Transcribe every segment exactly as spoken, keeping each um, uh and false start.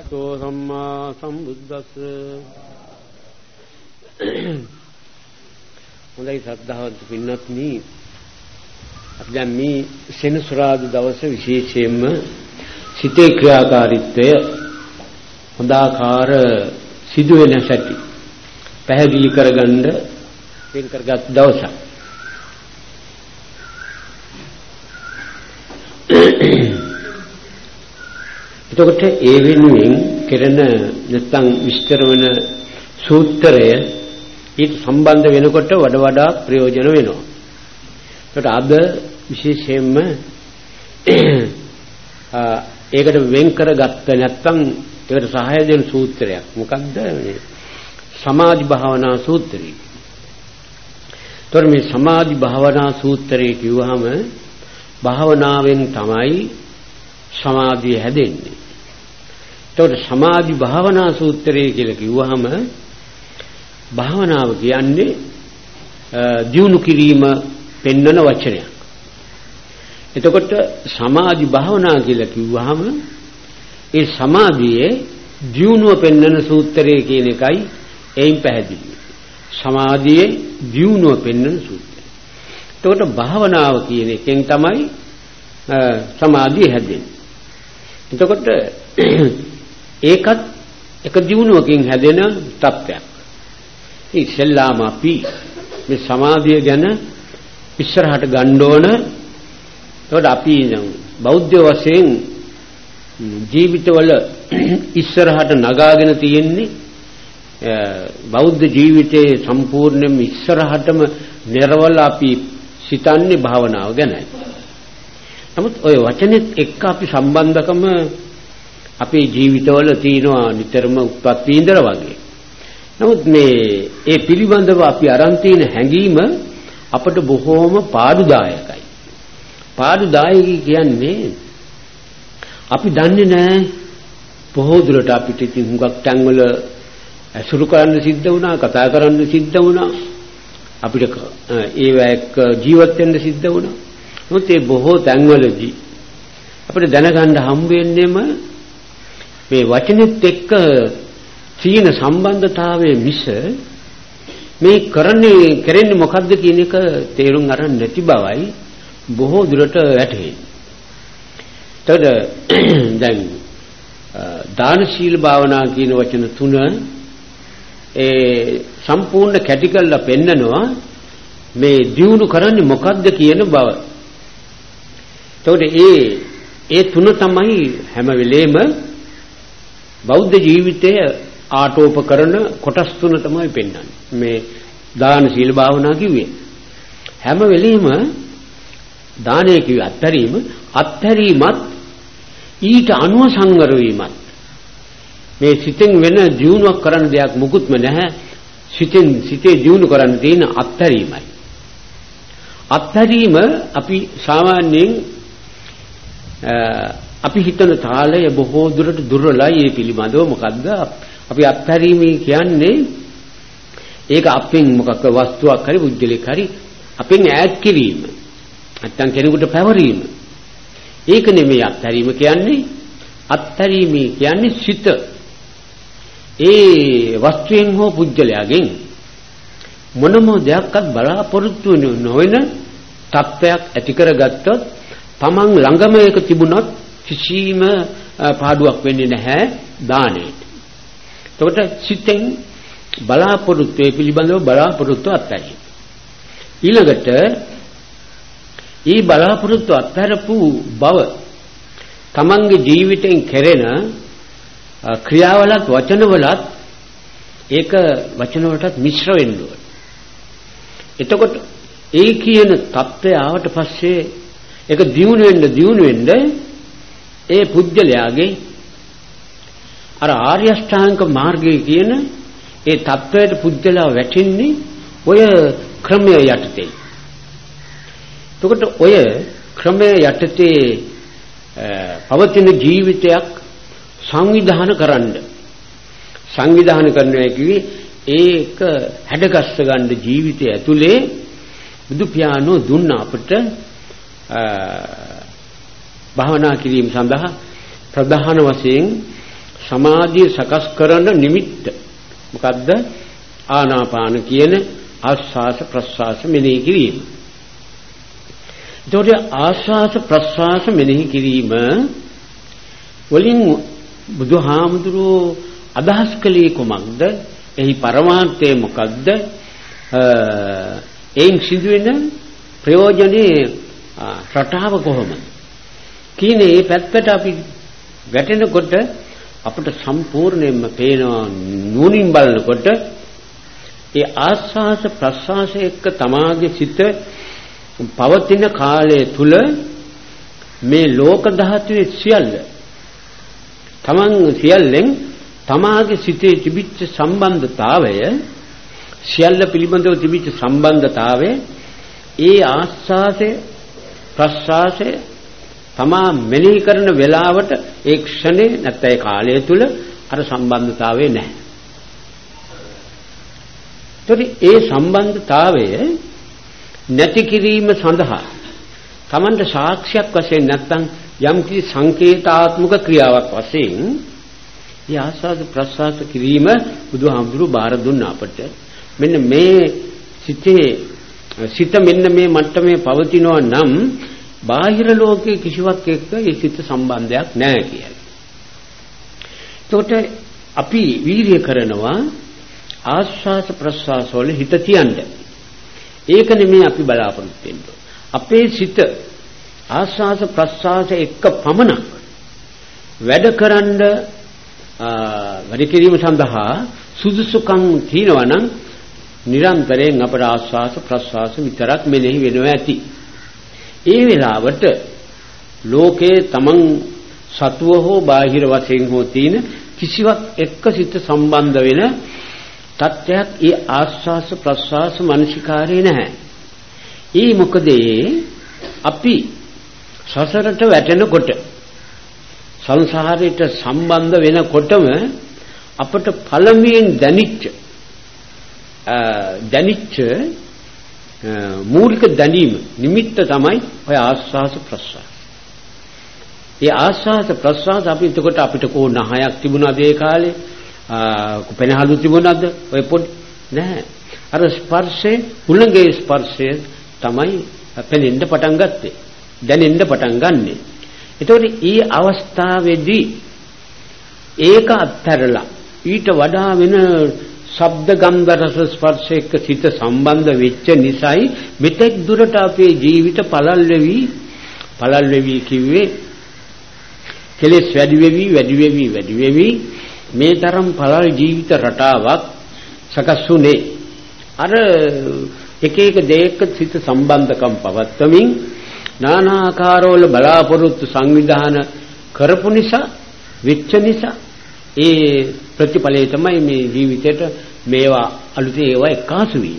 සෝ සම්මා සම්බුද්දස්ස. හොඳයි ශ්‍රද්ධාවන්ත පින්වත්නි, අපි දැන් මේ සෙනසුරාදා දවස විශේෂයෙන්ම සිතේ ක්‍රියාකාරීත්වය හොඳාකාර සිදුවෙන සැටි පැහැදිලි කරගන්න වෙන් කරගත් දවසක්. එතකොට ඒ වෙනුවෙන් කෙරෙන නැත්නම් විස්තර වෙන සූත්‍රය ඊට සම්බන්ධ වෙනකොට වඩා වඩා ප්‍රයෝජන වෙනවා. ඒකට අද විශේෂයෙන්ම ඒකට වෙන් කරගත්ත නැත්නම් ඒකට සහාය දෙන සූත්‍රයක් මොකක්ද මේ සමාධි භාවනා සූත්‍රය. ඒතර මේ සමාධි භාවනා සූත්‍රය කිව්වහම භාවනාවෙන් තමයි සමාධිය හැදෙන්නේ. ඒතකොට සමාධි භාවනා සූත්‍රය කියලා කිව්වහම භාවනාව කියන්නේ දියුණු කිරීම පෙන්වන වචනයක්. එතකොට සමාධි භාවනා කියලා කිව්වහම ඒ සමාධියේ දියුණුව පෙන්වන සූත්‍රය කියන එකයි එයින් පැහැදිලි. සමාධියේ දියුණුව පෙන්වන සූත්‍රය. එතකොට භාවනාව කියන එකෙන් තමයි සමාධිය හැදෙන්නේ. එතකොට ඒකත් එක දියුණුවකින් හැදෙන තත්ත්වයක්. ඉස්සෙල්ලාම අපි මේ සමාධිය ගැන ඉස්සරහට ගන්න ඕන. එතකොට අපි බෞද්ධ වශයෙන් ජීවිතවල ඉස්සරහට නගාගෙන තියෙන්නේ බෞද්ධ ජීවිතයේ සම්පූර්ණයෙන්ම ඉස්සරහටම නිර්වල අපි සිතන්නේ භාවනාව ගැනයි. නමුත් ওই වචනේත් එක්ක අපි සම්බන්ධකම අපේ ජීවිතවල තියෙනවා නිතරම උත්පත්ති ඉඳලා වගේ. නමුත් මේ ඒ පිළිබඳව අපි අරන් තියෙන හැඟීම අපට බොහෝම පාඩුදායකයි. පාඩුදායකයි කියන්නේ අපි දන්නේ නැහැ බොහෝ දුරට අපිට ඉතින් හුඟක් තැන්වල ඇසුරු කරන්න සිද්ධ වුණා, කතා කරන්න සිද්ධ වුණා, අපිට ඒව එක්ක ජීවත් වෙන්න සිද්ධ වුණා. මොකද මේ බොහෝ තැන්වලදී අපිට දැනගන්න හම්බ වෙන්නේම මේ වචනෙත් එක්ක තියෙන සම්බන්ධතාවයේ මිස මේ කරන්නේ කරන්නේ මොකද්ද කියන එක තේරුම් අරන් නැති බවයි බොහෝ දුරට වැටහෙන්නේ. එතකොට දැන් දාන සීල භාවනා කියන වචන තුන ඒ සම්පූර්ණ කැටි කරලා පෙන්නනවා මේ දියුණු කරන්නේ මොකද්ද කියන බව. එතකොට ඒ ඒ තුන තමයි හැම වෙලේම බෞද්ධ ජීවිතයේ ආටෝප කරන කොටස් තුන තමයි පෙන්වන්නේ. මේ දාන සීල භාවනා කිව්වේ හැම වෙලෙම දානය කිව්වේ අත්හැරීම, අත්හැරීමත් ඊට අනුව සංවර වීමත්. මේ සිතෙන් වෙන දියුණුවක් කරන්න දෙයක් මුකුත්ම නැහැ. සිතෙන් සිතේ දියුණු කරන්න තියෙන අත්හැරීමයි. අත්හැරීම අපි සාමාන්‍යයෙන් අපි හිතන තාලය බොහෝ දුරට දුර්වලයි. ඒ පිළිබඳව මොකද්ද අපි අත්හැරීම කියන්නේ? ඒක අපෙන් මොකක් වස්තුවක් හරි බුද්ධලෙක් හරි අපෙන් ඈත් කිරීම, නැත්තම් කෙනෙකුට පැවරීම. ඒක නෙමෙයි අත්හැරීම කියන්නේ. අත්හැරීම කියන්නේ සිත ඒ වස්තුවෙන් හෝ පුජ්‍යලයෙන් මොනම දෙයක්වත් බලාපොරොත්තු නොවන තත්ත්වයක් ඇති කරගත්තොත් තමන් ළඟම ඒක තිබුණොත් කිසිම පාඩුවක් වෙන්නේ නැහැ දානෙට. එතකොට සිතෙන් බලාපොරොත්තු ඒ පිළිබඳව බලාපොරොත්තු අත්හැරීම. ඊළඟට ඊ බලාපොරොත්තු අත්හැරපු බව තමන්ගේ ජීවිතෙන් කෙරෙන ක්‍රියාවලත් වචනවලත් ඒක වචනවලටත් මිශ්‍ර වෙන්න ඕන. එතකොට ඒ කියන தත්ත්වය ආවට පස්සේ ඒක දියුණු වෙන්න දියුණු වෙන්න ඒ පුජ්‍යලයාගේ අර ආර්ය අෂ්ටාංග මාර්ගයේ කියන ඒ தත්ත්වයට පුජ්‍යලයා වැටෙන්නේ ඔය ක්‍රමය යටතේ. එතකොට ඔය ක්‍රමය යටතේ පවතින ජීවිතයක් සංවිධානය කරන්න සංවිධානය කරනවා කිව්වේ ඒක හැඩගස්ස ගන්න ජීවිතය ඇතුලේ බුදු පියාණෝ දුන්න අපට භාවනා කිරීම සඳහා ප්‍රධාන වශයෙන් සමාධිය සකස් කරන නිමිත්ත මොකද්ද? ආනාපාන කියන ආස්වාස ප්‍රස්වාස මෙනෙහි කිරීම. ඒතකොට ආස්වාස ප්‍රස්වාස මෙනෙහි කිරීම වලින් බුදුහාමුදුරුවෝ අදහස් කළේ කොමක්ද? එහි පරමාර්ථය මොකක්ද? එයින් සිදුවෙන ප්‍රයෝජනේ රටාව කොහොමද? කීනේ මේ පැත්තට අපි වැටෙනකොට අපිට සම්පූර්ණයෙන්ම පේනවා නුවණින් බලනකොට ඒ ආස්වාස ප්‍රස්වාස එක්ක තමාගේ සිත පවතින කාලය තුල මේ ලෝක ධාතුවේ සියල්ල තමන් සියල්ලෙන් තමාගේ සිතේ තිබිච්ච සම්බන්ධතාවය සියල්ල පිළිබඳව තිබිච්ච සම්බන්ධතාවය ඒ ආස්වාසේ ප්‍රස්වාසේ තමා මෙනෙහි කරන වෙලාවට ඒ ක්ෂණේ නැත්නම් ඒ කාලය තුල අර සම්බන්ධතාවය නැහැ. ඒතකොට ඒ සම්බන්ධතාවය නැති කිරීම සඳහා තමන්ට සාක්ෂියක් වශයෙන් නැත්නම් යම්කිසි සංකේතාත්මක ක්‍රියාවක් වශයෙන් මේ ආස්වාද ප්‍රසආස කිරීම බුදුහාමුදුරු බාර දුන්නා අපට. මෙන්න මේ සිතේ සිත මෙන්න මේ මට්ටමේ පවතිනවා නම් බාහිර ලෝකයේ කිසිවක් එක්ක ඒ සිත සම්බන්ධයක් නැහැ කියලා. ඒකට අපි වීර්ය කරනවා ආස්වාස ප්‍රස්වාස වල හිත තියන්න. ඒක නෙමෙයි අපි බලාපොරොත්තු වෙන්නේ. අපේ සිත ආස්වාස ප්‍රස්වාස එක්ක පමණක් වැඩකරන වැඩ කිරීම සඳහා සුදුසුකම් තියනවා නම් නිරන්තරයෙන් අපට ආස්වාස ප්‍රස්වාස විතරක් මෙනෙහි වෙනවා ඇති. ඒ වෙලාවට ලෝකේ තමන් සතුව හෝ බාහිර වශයෙන් හෝ තියෙන කිසිවක් එක්ක සිත සම්බන්ධ වෙන තත්ත්වයක් ඒ ආස්වාස ප්‍රස්වාස මනසිකාරේ නැහැ. ඒ මොකද අපි සසරට වැටෙනකොට සංසාරයට සම්බන්ධ වෙනකොටම අපට පළමුවෙන් දැනිච්ච දැනිච්ච මූලික දැනීම නිමිත්ත තමයි ඔය ආස්වාස ප්‍රස්වාස. ඒ ආස්වාස ප්‍රස්වාස අපි එතකොට අපිට කෝ නහයක් තිබුණාද ඒ කාලේ? පෙනහළු තිබුණාද? ඔය පොඩි නැහැ. අර ස්පර්ශේ උලංගේ ස්පර්ශය තමයි පෙනෙන්න පටන් ගත්තේ. දැනෙන්න පටන් ගන්නෙ. එතකොට ඊ අවස්ථාවේදී ඒක අත්හැරලා ඊට වඩා වෙන ශබ්ද ගන්ධ රස ස්පර්ශ එක්ක සිත සම්බන්ධ වෙච්ච නිසායි මෙතෙක් දුරට අපේ ජීවිත පළල් වෙවි පළල් වෙවි කිව්වේ කෙලෙස් වැඩි වෙවි වැඩි වෙවි වැඩි වෙවි මේ තරම් පළල් ජීවිත රටාවක් සකස්ුනේ අර එක එක දෙයක සිත සම්බන්ධකම් පවත්වමින් নানা ආකාරවල බලාපොරොත්තු සංවිධාන කරපු නිසා වෙච්ච නිසා ඒ ප්‍රතිඵලය තමයි මේ ජීවිතේට මේවා අලුතේ ඒවා එකාසු වීම.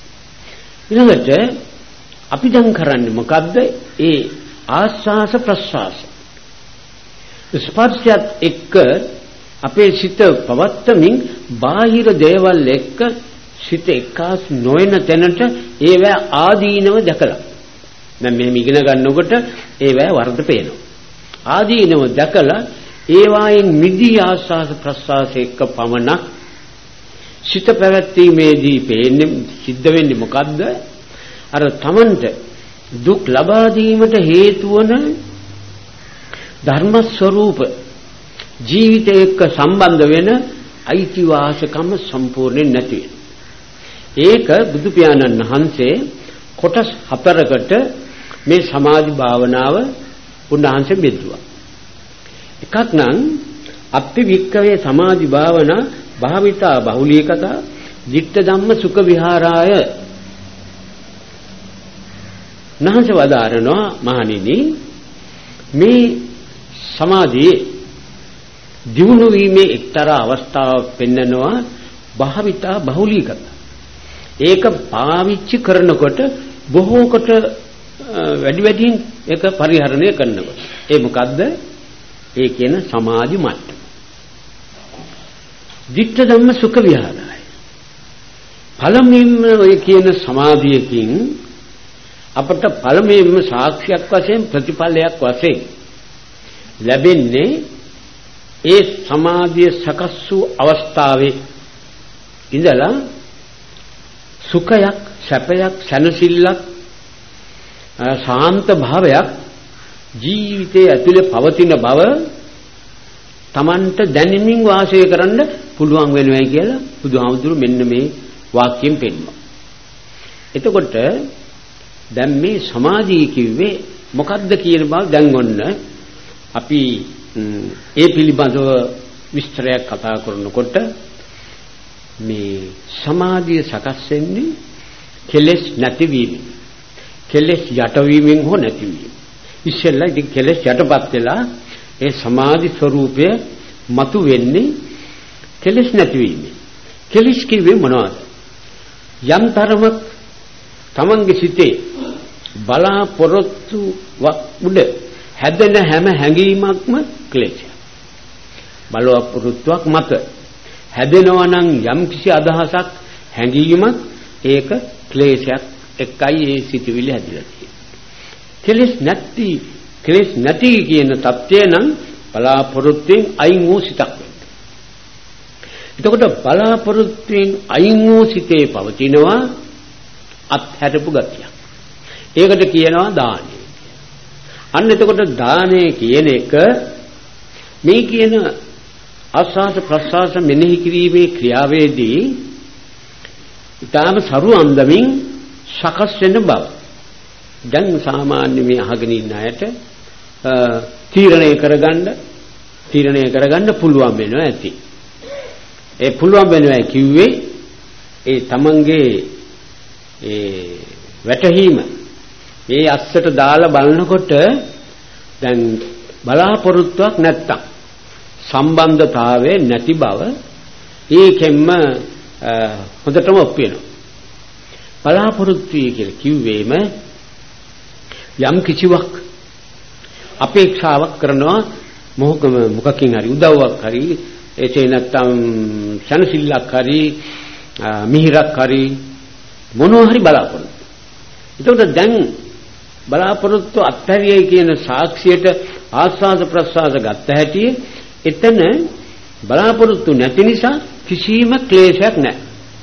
ඊළඟට අපි දැන් කරන්නේ මොකද්ද? ඒ ආස්වාස ප්‍රස්වාස ස්පර්ශයත් එක්ක අපේ සිත පවත්තමින් බාහිර දේවල් එක්ක සිත එකාස් නොවන තැනට ඒවා ආදීනව දැකලා. දැන් මෙහෙම ඉගෙන ගන්නකොට ඒවා වර්ධ පේනවා. ආදීනව දැකලා ඒවායින් මිදී ආස්වාස ප්‍රස්වාස එක්ක පමණක් සිත පැවැත්ීමේදී පේන්නේ සිද්ධ වෙන්නේ මොකද්ද? අර තමන්ට දුක් ලබා දීමට හේතු වන ධර්ම ස්වરૂප ජීවිතය එක්ක සම්බන්ධ වෙන අයිතිවාසිකම සම්පූර්ණයෙන් නැති වෙන. ඒක බුදු පියාණන් වහන්සේ කොටස් හතරකට මේ සමාධි භාවනාව උන්වහන්සේ බෙදුවා. එකක් නම් අප්පි වික්කවේ සමාධි භාවනා භාවිතා බහුලීකතා ditta ධම්ම සුඛ විහාරාය නහස වදාරනවා මහණෙනි මේ සමාධියේ දියුණු වීමේ එක්තරා අවස්ථාවක් පෙන්නනවා භාවිතා බහුලීකතා. ඒක පාවිච්චි කරනකොට බොහෝ කොට වැඩි වැඩියෙන් ඒක පරිහරණය කරනකොට ඒ මොකද්ද? ඒ කියන සමාධි මට්ටම. ditta ධම්ම සුඛ විහාරය. පළමුවෙන්ම ඔය කියන සමාධියකින් අපට පළමුවෙන්ම සාක්ෂියක් වශයෙන් ප්‍රතිඵලයක් වශයෙන් ලැබෙන්නේ ඒ සමාධිය සකස් වූ අවස්ථාවේ ඉඳලා සුඛයක්, සැපයක්, සැනසෙල්ලක්, ශාන්ත භාවයක් ජීවිතයේ ඇතුලේ පවතින බව Tamanට දැනෙමින් වාසය කරන්න පුළුවන් වෙනවයි කියලා බුදුහාමුදුරු මෙන්න මේ වාක්‍යයෙන් පෙන්නනවා. එතකොට දැන් මේ සමාධිය කිව්වේ මොකක්ද කියන බව දැන් ඔන්න අපි ඒ පිළිබඳව විස්තරයක් කතා කරනකොට මේ සමාධිය සකස් වෙන්නේ කෙලෙස් නැතිවීමෙන්, කෙලෙස් යටවීමෙන් හෝ නැතිවීම. ඉස්සෙල්ලා ඉතින් කෙලෙස් යටපත් වෙලා ඒ සමාධි ස්වરૂපය මතු වෙන්නේ කෙලෙස් නැතිවීමෙන්. කෙලෙස් කිව්වේ මොනවද? යම් තරමක් තමන්ගේ සිතේ බලාපොරොත්තු උඩ හැදෙන හැම හැඟීමක්ම ක්ලේශයක්. බලාපොරොත්තුවක් මත හැදෙනවා නම් යම් කිසි අදහසක්, හැඟීමක්, ඒක ක්ලේශයක් එකයි ඒ සිතුවිලි හැදිලා තියෙන්නේ. කෙලෙස් නැති කෙලෙස් නැති කියන தත්ත්වය නම් බලාපොරොත්තුෙන් අයින් වූ සිතක් වෙනවා. එතකොට බලාපොරොත්තුෙන් අයින් වූ සිතේ පවතිනවා අත්හැරපු ගතියක්. ඒකට කියනවා දානය. අන්න එතකොට දානය කියන එක මේ කියන ආස්වාද ප්‍රසආස මෙනෙහි කිරීමේ ක්‍රියාවේදී ඊටාම සරු අන්දමින් සකස් වෙන බව. දැන් සාමාන්‍ය මේ අහගෙන ඉන්න අයට තීරණය කරගන්න තීරණය කරගන්න පුළුවන් වෙනවා ඇති. ඒ පුළුවන් වෙනවා කිව්වේ ඒ තමන්ගේ ඒ වැටහීම මේ අස්සට දාලා බලනකොට දැන් බලාපොරොත්තුවක් නැත්තම් සම්බන්ධතාවයේ නැති බව ඒකෙන්ම හොඳටම ඔප්පු වෙනවා. බලාපොරොත්තු කියලා කිව්වේම යම් කිසිවක් අපේක්ෂාවක් කරනවා මොකම මොකකින් හරි උදව්වක් හරි එතේ නැත්තම් සනසිල්ලක් හරි මිහිරක් හරි මොනවා හරි බලාපොරොත්තු. එතකොට දැන් බලාපොරොත්තු අත්හැරියයි කියන සාක්ෂියට ආස්වාද ප්‍රසආස ගත්ත හැටි එතන බලාපොරොත්තු නැති නිසා කිසිම ක්ලේශයක් නැහැ.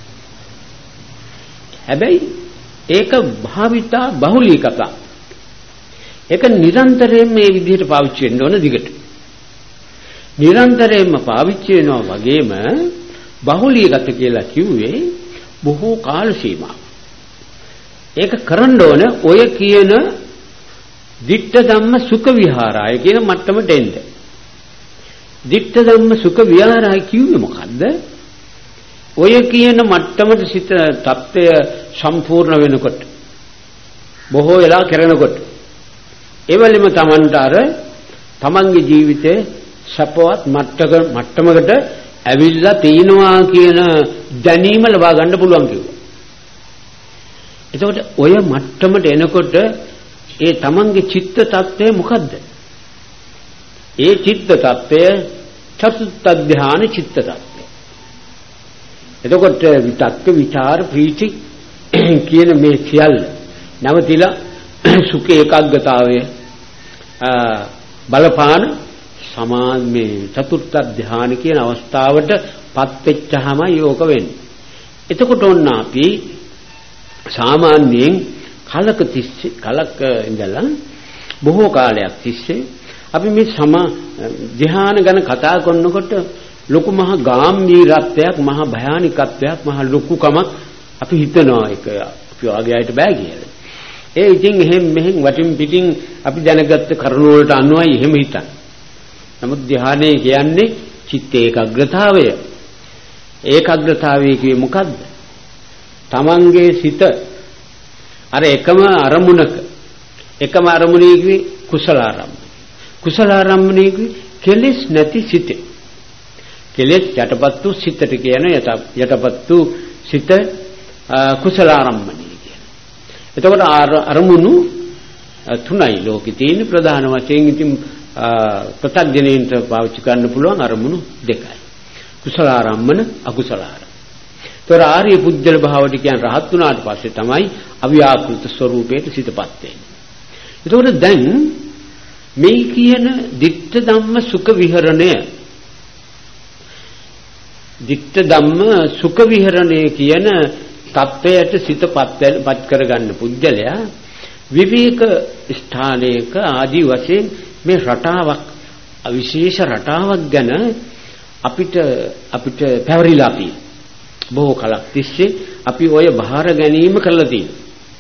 හැබැයි ඒක භාවිතා බහුලීකතා. ඒක නිරන්තරයෙන් මේ විදිහට පාවිච්චි වෙන්න ඕන දිගට. නිරන්තරයෙන්ම පාවිච්චි වෙනවා වගේම බහුලීකත කියලා කිව්වේ බොහෝ කාල සීමාවක්. ඒක කරන්න ඕන ඔය කියන ditta dhamma sukha vihārāya කියන මට්ටමට එන්න. ditta dhamma sukha vihārāya කිව්වේ මොකද්ද? ඔය කියන මට්ටමට සිත தත්ත්වය සම්පූර්ණ වෙනකොට බොහෝ වෙලා කරනකොට එවලෙම Tamanට අර Tamanගේ ජීවිතේ සපවත් මට්ටක මට්ටමකට ඇවිල්ලා තිනවා කියන දැනීම ලබා ගන්න පුළුවන් කිව්වා. එතකොට ඔය මට්ටමට එනකොට ඒ Tamanගේ චිත්ත tattve මොකද්ද? ඒ චිත්ත tattve චතුත්ථ ධාන චිත්ත tattve. එතකොට විතක්ක විචාර ප්‍රීති කියන මේ සියල්ල නවතිලා සුඛ ඒකාග්‍රතාවය බලපාන සමාධි චතුර්ථ ධාන කියන අවස්ථාවට පත් වෙච්චාම යෝග වෙන්නේ. එතකොට ඔන්න අපි සාමාන්‍යයෙන් කලක තිස්සේ කලක ඉඳලා බොහෝ කාලයක් තිස්සේ අපි මේ සම ධ්‍යාන ගැන කතා කරනකොට ලොකු මහ ගාම්භීරත්වයක්, මහ භයානිකත්වයක්, මහ ලොකුකමක් අපි හිතනවා ඒක අපි වාගේ අයට බෑ කියලා. ඒ ඉතින් එහෙම මෙහෙන් වටින් පිටින් අපි දැනගත්ත කරුණු වලට අනුවයි එහෙම හිතන්නේ. නමුත් ධ්‍යානය කියන්නේ චිත්ත ඒකාග්‍රතාවය. ඒකාග්‍රතාවය කියේ මොකද්ද? තමන්ගේ සිත අර එකම අරමුණක එකම අරමුණේ කිවි කුසල ආරම්භය. කුසල ආරම්භණේ කිවි කෙලෙස් නැති සිත. කෙලෙස් යටපත් වූ සිතට කියන යටපත් වූ සිත කුසල ආරම්භණේ කියන. එතකොට අරමුණු තුනයි ලෝකේ තියෙන ප්‍රධාන වශයෙන් ඉතින් ප්‍රත්‍යඥයින්ට පාවිච්චි කරන්න පුළුවන් අරමුණු දෙකයි. කුසල ආරම්භන අකුසල ආරම්භන. තොර ආර්ය පුජ්‍යල භාවයට කියන රහත් වුණාට පස්සේ තමයි අව්‍යාකෘත ස්වરૂපයට සිතපත් වෙන්නේ. එතකොට දැන් මේ කියන ditta dhamma sukha viharana ditta dhamma sukha viharane කියන තත්වයට සිතපත් කරගන්න පුජ්‍යලයා විවේක ස්ථානයක ආදි වශයෙන් මේ රටාවක් විශේෂ රටාවක් ගැන අපිට අපිට පැවරිලා තියෙනවා. බොහෝ කලක් තිස්සේ අපි ඔය බාහිර ගැනීම කරලා තියෙනවා.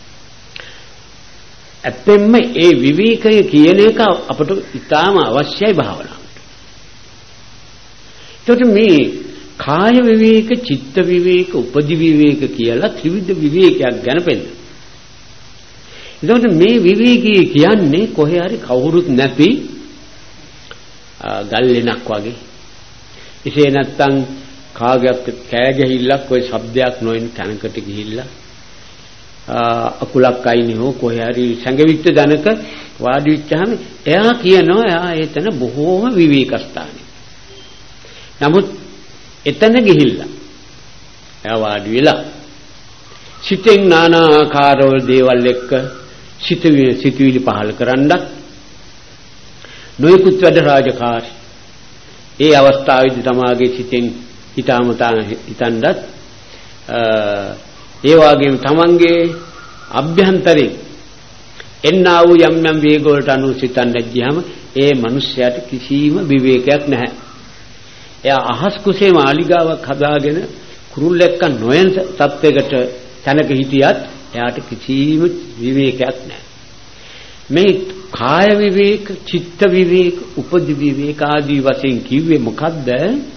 ඇත්තෙන්ම ඒ විවේකය කියන එක අපට ඉතාම අවශ්‍යයි භාවනාවට. ඒකට මේ කාය විවේක, චිත්ත විවේක, උපදි විවේක කියලා ත්‍රිවිධ විවේකයක් ගැන පෙන්නන. ඒකට මේ විවේකී කියන්නේ කොහේ හරි කවුරුත් නැති ගල්ලෙනක් වගේ. එසේ නැත්තම් කාගයක් කෑ ගැහිල්ලක් ඔය ශබ්දයක් නොවන තැනකට ගිහිල්ලා අකුලක් අයිනේ හෝ කොහේ හරි සංගවිච්ච දනක වාඩි වෙච්චාම එයා කියනවා එයා එතන බොහෝම විවේක ස්ථානයි. නමුත් එතන ගිහිල්ලා එයා වාඩි වෙලා සිතෙන් নানা ආකාරවල දේවල් එක්ක සිතුවිලි සිතුවිලි පහල කරන්නත් නොයෙකුත් වැඩ රාජකාරී ඒ අවස්ථාවේදී තමාගේ සිතෙන් හිතාමතා හිතනවත් ඒ වගේම තමන්ගේ අභ්‍යන්තරේ එන්නා වූ යම් යම් වේග වලට අනුසිතන්න ගියාම ඒ මිනිස්යාට කිසිම විවේකයක් නැහැ. එයා අහස් කුසේ මාලිගාවක් හදාගෙන කුරුල්ලෙක්ක නොයන් තත්වයකට තැනක හිටියත් එයාට කිසිම විවේකයක් නැහැ. මේ කාය විවේක, චිත්ත විවේක, උපදි විවේක ආදී වශයෙන් කිව්වේ මොකද්ද?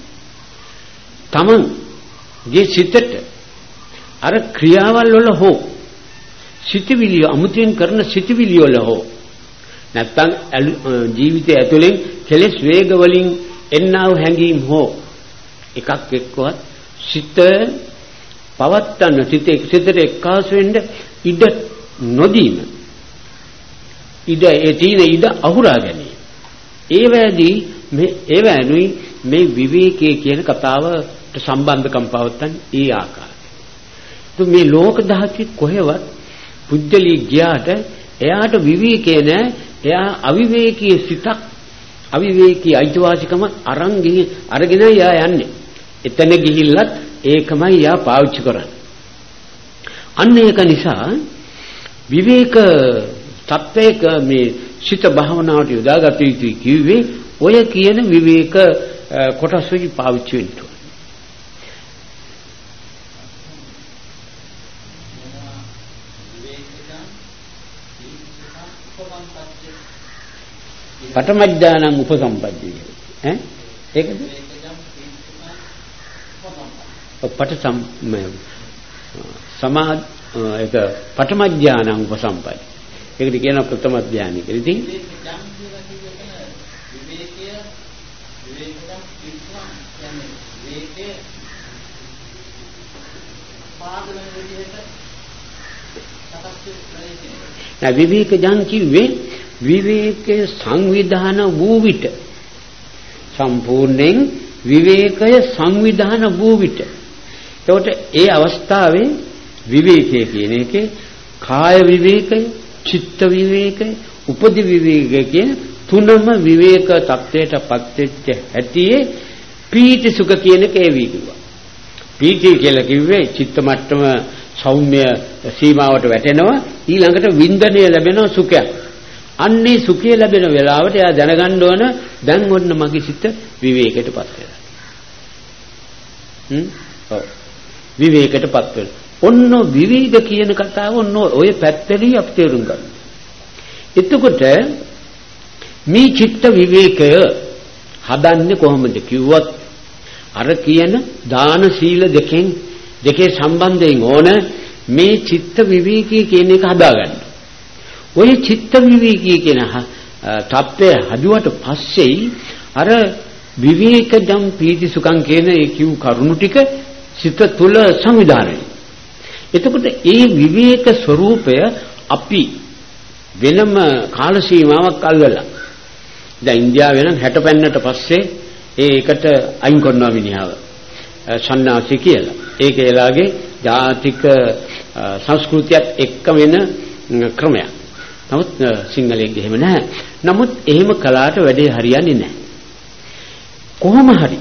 තමන්ගේ සිතට අර ක්‍රියාවල් වල හෝ සිතවිලි අමුතෙන් කරන සිතවිලි වල හෝ නැත්තම් ජීවිතය ඇතුලෙන් කෙලෙස් වේග වලින් එන්නා වූ හැඟීම් හෝ එකක් එක්කවත් සිත පවත්තන සිත සිතට එක්කාසු වෙන්න ඉඩ නොදීම ඉඩ ඒ තීන ඉඩ අහුරා ගැනීම ඒ වේදී මේ ඒ වෑනුයි මේ විවේකයේ කියන කතාවට සම්බන්ධකම් පවත්තන් ඒ ආකාරය. તો මේ ලෝක ධාතුවේ කොහෙවත් පුජ්‍යලී ගියාට එයාට විවේකේ නැහැ. එයා අවිවේකී සිතක් අවිවේකී අයිතිවාසිකම අරන් ගිහින් අරගෙන යා යන්නේ. එතන ගිහිල්ලත් ඒකමයි යා පාවිච්චි කරන්නේ. අන්න ඒක නිසා විවේක තත්වයක මේ සිත භාවනාවට යොදාගත යුතුයි කිව්වේ ඔය කියන විවේක කොටස් වලින් පාවිච්චි වෙන්න ඕනේ. පඨම ඥානං උපසම්පද්දී ඈ ඒකද පඨ සම් සමා ඒක පඨම ඥානං උපසම්පද්දී ඒකට කියන ප්‍රථම ඥානයි කියලා. ඉතින් නැ විවේක ඥාන කිව්වේ විවේකයේ සංවිධාන වූ විට සම්පූර්ණයෙන් විවේකය සංවිධාන වූ විට එතකොට ඒ අවස්ථාවේ විවේකයේ කියන එකේ කාය විවේකය, චිත්ත විවේකය, උපදි විවේකය කියන තුනම විවේක තත්ත්වයටපත් වෙච්ච හැටියේ පීති සුඛ කියන එක ඒ වීදුවා. පීති කියලා කිව්වේ චිත්ත මට්ටම සෞම්‍ය සීමාවට වැටෙනවා ඊළඟට වින්දනය ලැබෙන සුඛයක්. අන්නේ සුඛය ලැබෙන වෙලාවට එයා දැනගන්න ඕන දැන් ඔන්න මගේ සිත විවේකයටපත් වෙලා. හ්ම් ඔව් විවේකයටපත් වෙලා. ඔන්න විවේක කියන කතාව ඔන්න ඔය පැත්තේදී අපි තේරුම් ගන්න. එතකොට මේ චිත්ත විවේකය හදන්නේ කොහොමද කිව්වොත් අර කියන දාන සීල දෙකෙන් දෙකේ සම්බන්ධයෙන් ඕන මේ චිත්ත විවේකී කියන එක හදාගන්න. ඔය චිත්ත විවේකී කියන තත්ත්වය හදුවට පස්සේ අර විවේකජම් පීති සුඛං කියන ඒ කිව් කරුණු ටික සිත තුළ සංවිධානය. එතකොට ඒ විවේක ස්වરૂපය අපි වෙනම කාල සීමාවක් අල්ලලා දැන් ඉන්දියාවේ නම් හැට පෙන්නට පස්සේ ඒකට අයින් කරනවා මිනිහව සන්නාසි කියලා. ඒක එලාගේ ජාතික සංස්කෘතියත් එක්ක වෙන ක්‍රමයක්. නමුත් සිංහලයේ එහෙම නැහැ. නමුත් එහෙම කලාට වැඩේ හරියන්නේ නැහැ. කොහොම හරි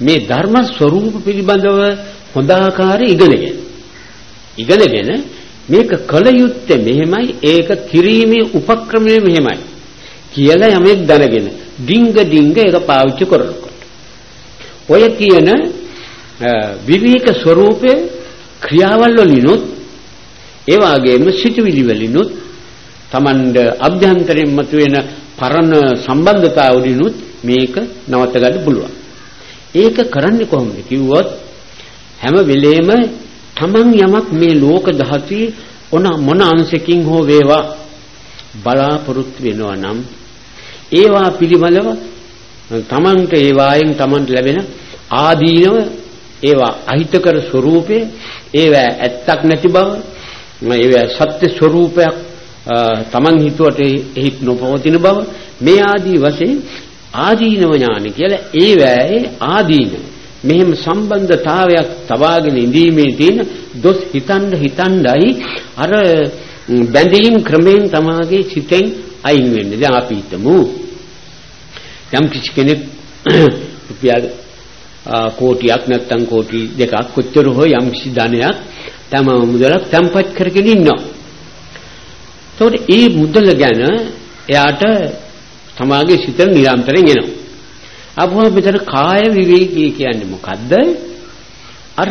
මේ ධර්ම ස්වરૂප පිළිබඳව හොඳ ආකාරයෙන් ඉගෙනගෙන ඉගෙනගෙන මේක කල යුත්තේ මෙහෙමයි ඒක කිරීමේ උපක්‍රමය මෙහෙමයි කියලා යමෙක් දැනගෙන ඩිංග ඩිංග ඒක පාවිච්චි කරනකොට ඔය කියන විවේක ස්වરૂපේ ක්‍රියාවල් වලිනුත් ඒ වගේම සිතුවිලි වලිනුත් Tamand අභ්‍යන්තරයෙන් මතුවෙන පරණ සම්බන්ධතාව වලිනුත් මේක නවත්ත ගන්න පුළුවන්. ඒක කරන්නේ කොහොමද කිව්වොත් හැම වෙලේම Taman යමක් මේ ලෝක ධාතුවේ ඔන මොන අංශකින් හෝ වේවා බලාපොරොත්තු වෙනවා නම් ඒවා පිළිබඳව Tamanට ඒ වායෙන් Tamanට ලැබෙන ආදීනව ඒවා අහිතකර ස්වરૂපේ ඒවා ඇත්තක් නැති බව ඒවා සත්‍ය ස්වરૂපයක් Taman හිතුවට එහි නොපවතින බව මේ ආදී වශයෙන් ආදීනව ඥාන කියලා ඒවායේ ආදීන මෙහෙම සම්බන්ධතාවයක් තවාගෙන ඉඳීමේ තියෙන දොස් හිතන්න හිතණ්ඩයි අර බැඳීම් ක්‍රමයෙන් තමාගේ සිතෙන් අයින් වෙන්නේ. දැන් අපි හිතමු යම් කිසි කෙනෙක් රුපියල් කෝටියක් නැත්නම් කෝටි දෙකක් කොච්චර හෝ යම් කිසි ධනයක් තම මුදලක් තැන්පත් කරගෙන ඉන්නවා. ඒතකොට ඒ මුදල ගැන එයාට තමාගේ සිත නිරන්තරයෙන් එනවා. අපෝ මෙතන කාය විවේකී කියන්නේ මොකද්ද? අර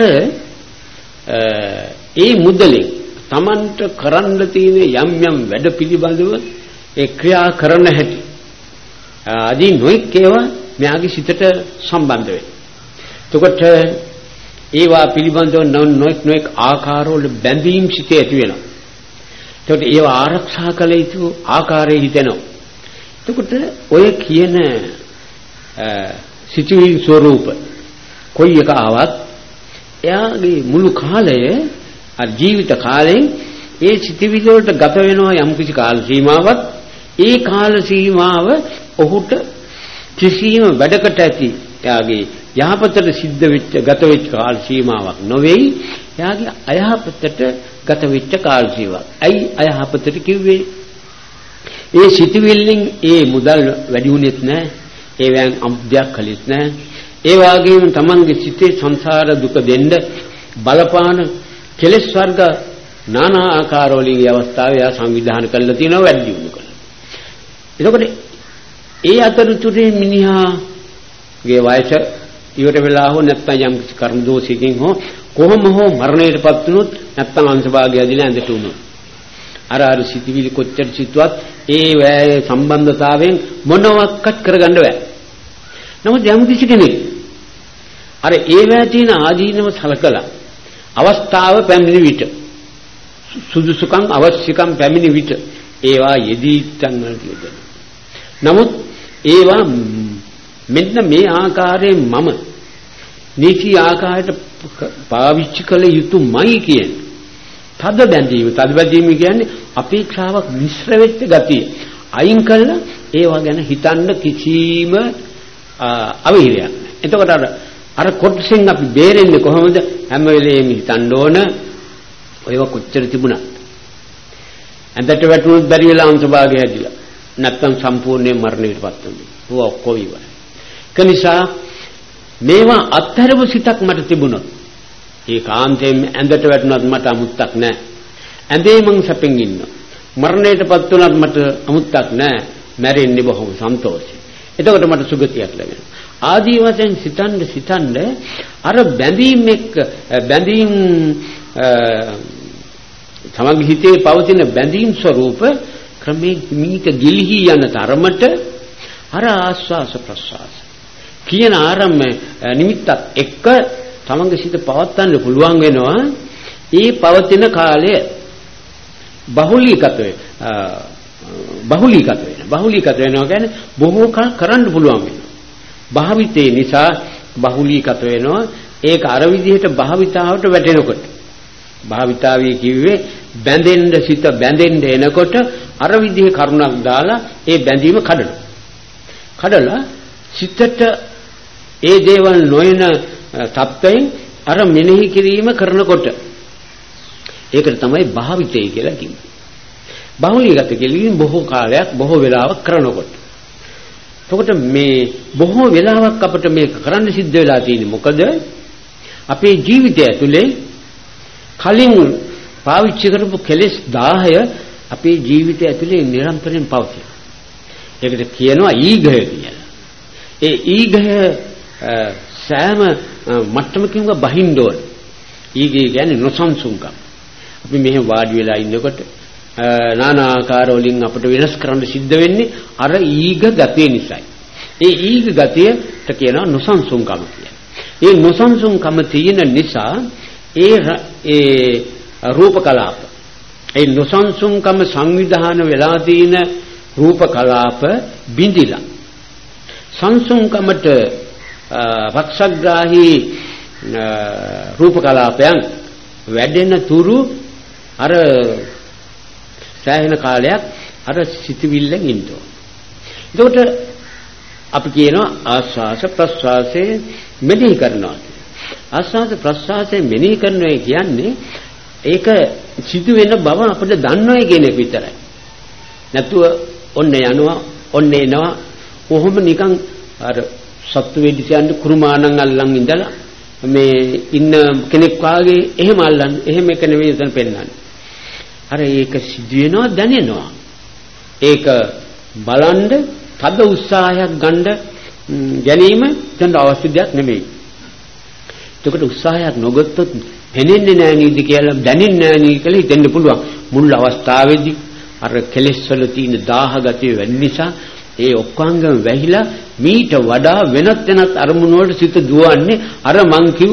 ඒ මුදලෙන් Tamanට කරන්න තියෙන යම් යම් වැඩ පිළිබඳව ඒ ක්‍රියා කරන හැටි ආදී නොඑක ඒවා මෙයාගේ සිතට සම්බන්ධ වෙනවා. එතකොට ඒවා පිළිබඳව නොඑක් නොඑක් ආකාරවල බැඳීම් සිටේ ඇති වෙනවා. එතකොට ඒවා ආරක්ෂා කළ යුතු ආකාරයේ හිතෙනවා. එතකොට ඔය කියන සිතුවිලි ස්වરૂප කොයි එක ආවත් එයාගේ මුළු කාලය අර ජීවිත කාලයෙන් ඒ සිතුවිලි වලට ගත වෙනවා යම් කිසි කාල සීමාවක්. ඒ කාල සීමාව ඔහුට කිසිම වැඩකට ඇති එයාගේ යහපතට සිද්ධ වෙච්ච ගත වෙච්ච කාල සීමාවක් නොවේයි. එයාගේ අයහපතට ගත වෙච්ච කාල සීමාවක්. ඇයි අයහපතට කිව්වේ? ඒ සිතුවිල්ලෙන් ඒ මුදල් වැඩි වුණෙත් නැහැ. ඒවෙන් අම්දයක් කළෙත් නැහැ. ඒ වගේම තමන්ගේ සිතේ සංසාර දුක දෙන්න බලපාන කෙලෙස් වර්ග নানা ආකාරවලින් අවස්ථාවේ ආ සංවිධානය කරලා තියෙනවා වැඩි දියුණු කරලා. එතකොට ඒ අතරතුරේ මිනිහාගේ වයස ඉවර වෙලා හෝ නැත්නම් යම් කිසි කර්ම දෝෂයකින් හෝ කොහොම හෝ මරණයටපත් වුණොත් නැත්නම් අංශභාගය ඇදලා ඇඳට වුණොත් අර අර සිටිවිලි කොච්චර සිටුවත් ඒ වේ සම්බන්ධතාවයෙන් මොනවත් කරගන්න බෑ. නමුත් යම් කිසි කෙනෙක් අර ඒ වේ තියෙන ආදීනව සලකලා අවස්ථාව පැමිණි විට සුදුසුකම් අවශ්‍යකම් පැමිණි විට ඒවා යෙදී තංගන. නමුත් ඒවා මෙන්න මේ ආකාරයෙන් මම නීති ආකාරයට පාවිච්චි කළ යුතුමයි කියන්නේ. තද බැඳීම තද බැඳීම කියන්නේ අපේක්ෂාවක් මිශ්‍ර වෙච්ච ගතිය. අයින් කළා ඒවා ගැන හිතන්න කිසිම අවහිරයක් නැහැ. එතකොට අර අර කොටසෙන් අපි බේරෙන්නේ කොහොමද? හැම වෙලේම හිතන්න ඕන ඔයව කොච්චර තිබුණත්. ඇඳට වැටුණොත් බැරි වෙලා අංශභාගය හැදිලා. නැත්තම් සම්පූර්ණයෙන් මරණයටපත් වෙනවා. ਉਹ ඔක්කොම ඉවරයි. ඒ නිසා මේවා අත්හැරපු සිතක් මට තිබුණොත් ඒ කාන්තයෙන් ඇඳට වැටුණත් මට අමුත්තක් නැහැ. ඇඳේ මං සැපෙන් ඉන්නවා. මරණයටපත් වුණත් මට අමුත්තක් නැහැ. මැරෙන්නේ බොහොම සන්තෝෂයි. එතකොට මට සුගතියක් ලැබෙනවා. ආදී වශයෙන් සිතන්න සිතන්න අර බැඳීම් එක්ක බැඳීම් තමගේ හිතේ පවතින බැඳීම් ස්වરૂප ක්‍රමයෙන් මීට ගිලිහි යන තරමට අර ආස්වාස ප්‍රසආස කියන ආරම්භ නිමිත්තත් එක්ක තමගේ සිත පවත්වන්න පුළුවන් වෙනවා. ඒ පවතින කාලය බහුලීගත වේ බහුලීගත වෙන බහුලීගත වෙනවා කියන්නේ බොහෝ කල් කරන්න පුළුවන් වෙනවා. භාවිතේ නිසා බහුලීගත වෙනවා. ඒක අර විදිහට භාවිතාවට වැටෙනකොට භාවිතාවේ කිව්වේ බැඳෙන්න සිත බැඳෙන්න එනකොට අර විදිහේ කරුණක් දාලා ඒ බැඳීම කඩනවා. කඩලා සිතට ඒ දේවල් නොයන තත්ත්වයෙන් අර මෙනෙහි කිරීම කරනකොට ඒකට තමයි භාවිතය කියලා කියන්නේ. බහුලීගත කියන්නේ බොහෝ කාලයක් බොහෝ වෙලාවක් කරනකොට. එතකොට මේ බොහෝ වෙලාවක් අපිට මේක කරන්න සිද්ධ වෙලා තියෙන්නේ මොකද? අපේ ජීවිතය ඇතුලේ කලින් පාවිච්චි කරපු කෙලෙස් දහය අපේ ජීවිතය ඇතුලේ නිරන්තරයෙන් පවතින. ඒකට කියනවා ඊගය කියලා. ඒ ඊගය සෑම මට්ටමකින්ම බහින්න ඕන. ඊගය කියන්නේ නොසන්සුන්කම්. අපි මෙහෙම වාඩි වෙලා ඉන්නකොට নানা ආකාර වලින් අපිට වෙනස් කරන්න සිද්ධ වෙන්නේ අර ඊග ගතිය නිසායි. ඒ ඊග ගතියට කියනවා නොසන්සුන්කම කියලා. ඒ නොසන්සුන්කම තියෙන නිසා ඒ ඒ රූප කලාප ඒ නොසන්සුන්කම සංවිධාන වෙලා තියෙන රූප කලාප බිඳිලා සංසුන්කමට රක්ෂග්‍රාහී රූප කලාපයන් වැඩෙන තුරු අර සෑහෙන කාලයක් අර සිතවිල්ලෙන් ඉන්නවා. එතකොට අපි කියනවා ආස්වාස ප්‍රස්වාසයේ මෙනෙහි කරනවා. ආස්වාස ප්‍රස්වාසයේ මෙනෙහි කරනවා කියන්නේ ඒක සිදු වෙන බව අපිට දන්නවයි කියන එක විතරයි. නැතුව ඔන්න යනවා ඔන්න එනවා කොහොම නිකන් අර සත්තු වෙඩි කියන්නේ කුරුමානන් අල්ලන් ඉඳලා මේ ඉන්න කෙනෙක් වාගේ එහෙම අල්ලන් එහෙම එක නෙවෙයි උතන පෙන්නන්නේ. අර ඒක සිදු වෙනවා දැනෙනවා. ඒක බලන්න තද උත්සාහයක් ගන්න ගැනීම දැන් අවශ්‍ය දෙයක් නෙමෙයි. එතකොට උත්සාහයක් නොගත්තොත් දැනෙන්නේ නැහැ නේද කියලා දැනෙන්නේ නැහැ නේද කියලා හිතෙන්න පුළුවන්. මුල් අවස්ථාවේදී අර කෙලෙස් වල තියෙන දාහ ගතිය වෙන නිසා ඒ ඔක්කොංගම වැහිලා මීට වඩා වෙනත් වෙනත් අරමුණු වලට සිත දුවන්නේ අර මං කිව්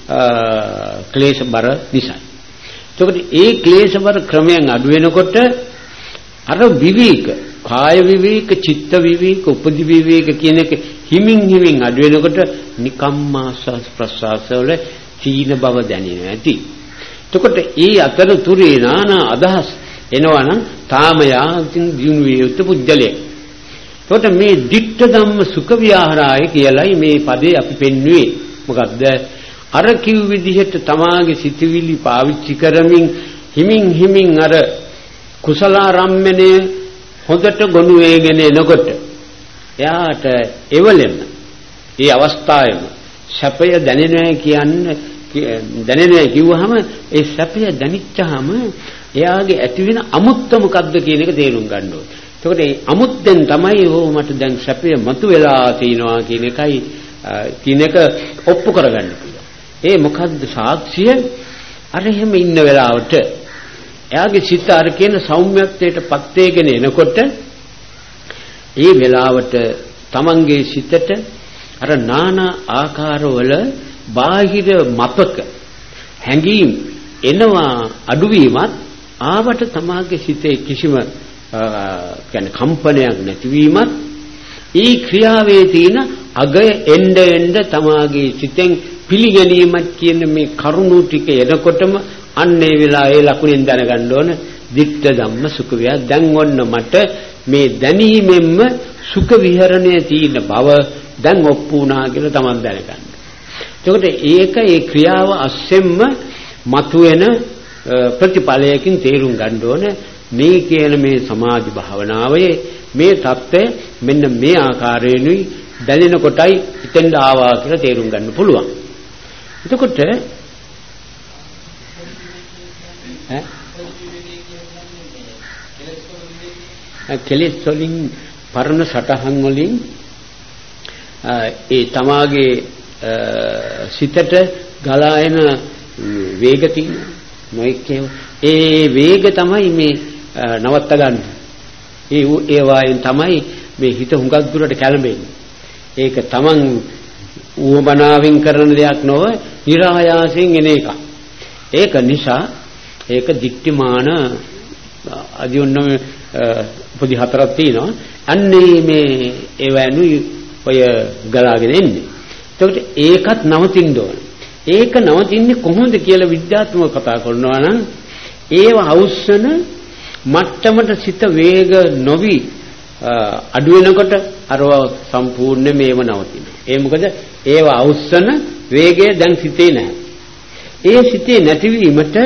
ක්ලේශ බර නිසා. එතකොට ඒ ක්ලේශ බර ක්‍රමයෙන් අඩු වෙනකොට අර විවේක කාය විවේක චිත්ත විවේක උපදි විවේක කියන එක හිමින් හිමින් අඩු වෙනකොට නිකම්මාසස් ප්‍රසාස වල තීන බව දැනෙනවා ඇති. එතකොට ඒ අතරතුරේ නානා අදහස් එනවනම් තාම යාතින් දිනු වියුත් පුජ්‍යලේ. එතකොට මේ ditta ධම්ම සුඛ විහාරාය කියලයි මේ පදේ අපි පෙන්වුවේ. මොකද්ද? අර කිව් විදිහට තමාගේ සිතවිලි පාවිච්චි කරමින් හිමින් හිමින් අර කුසලාරම්මණය හොඳට ගොනු වේගෙන එනකොට එයාට එවලෙම ඒ අවස්ථාවේම සැපය දැනෙනවා කියන්නේ දැනෙනවා කිව්වහම ඒ සැපය දැනිච්චාම එයාගේ ඇති වෙන අමුත්ත මොකද්ද කියන එක තේරුම් ගන්න ඕනේ. එතකොට මේ අමුත්තෙන් තමයි ඕ මට දැන් සැපය මතුවලා තිනවා කියන එකයි කියන එක ඔප්පු කරගන්න පුළුවන්. ඒ මොකද්ද සාක්ෂිය? අර එහෙම ඉන්න වෙලාවට එයාගේ සිත අර කියන සෞම්‍යත්වයට පත් වෙගෙන එනකොට ඒ වෙලාවට තමන්ගේ සිතට අර নানা ආකාරවල බාහිර මතක හැඟීම් එනවා අඩුවීමත් ආවට තමාගේ සිතේ කිසිම කියන්නේ කම්පනයක් නැතිවීමත් ඒ ක්‍රියාවේ තියෙන අගය එන්න එන්න තමාගේ සිතෙන් පිළිගැනීමක් කියන මේ කරුණු ටික එනකොටම අන්නේ වෙලාවේ ලකුණෙන් දැනගන්න ඕන ditta ධම්ම සුඛ විහාර. දැන් ඔන්න මට මේ දැනීමෙන්ම සුඛ විහරණයේ තියෙන බව දැන් ඔප්පු වුණා කියලා තමන් දැනගන්න. එතකොට ඒක ඒ ක්‍රියාව අස්සෙන්ම මතුවෙන ප්‍රතිඵලයකින් තේරුම් ගන්න ඕන මේ කියන මේ සමාධි භාවනාවේ මේ தත්ත්වය මෙන්න මේ ආකාරයෙන්ුයි දැනෙන කොටයි හිතෙන්ද ආවා කියලා තේරුම් ගන්න පුළුවන්. එතකොට ඈ කෙලෙස් වලින් පරණ සටහන් වලින් ඒ තමාගේ සිතට ගලා එන වේග තියෙන මොයික් ඒ වේග තමයි මේ නවත්ත ගන්න. ඒ ඒ වයින් තමයි මේ හිත හුඟක් දුරට කැළඹෙන්නේ. ඒක තමන් ඌමනාවෙන් කරන දෙයක් නොව નિરાයාසයෙන් එන එක. ඒක නිසා ඒක දික්ටිමාන අදියොන්නම උපදි හතරක් තියෙනවා. අන්නේ මේ ඒවැනුයි ඔය ගලාගෙන එන්නේ. එතකොට ඒකත් නවතින්න ඕන. ඒක නවතින්නේ කොහොමද කියලා විද්‍යාත්මකව කතා කරනවා නම් ඒව අවශ්‍යන මට්ටමට සිත වේග නොවි අඩු වෙනකොට අරව සම්පූර්ණ මේව නවතිනවා. ඒ මොකද ඒව අවශ්‍යන වේගය දැන් සිතේ නැහැ. ඒ සිතේ නැතිවීමට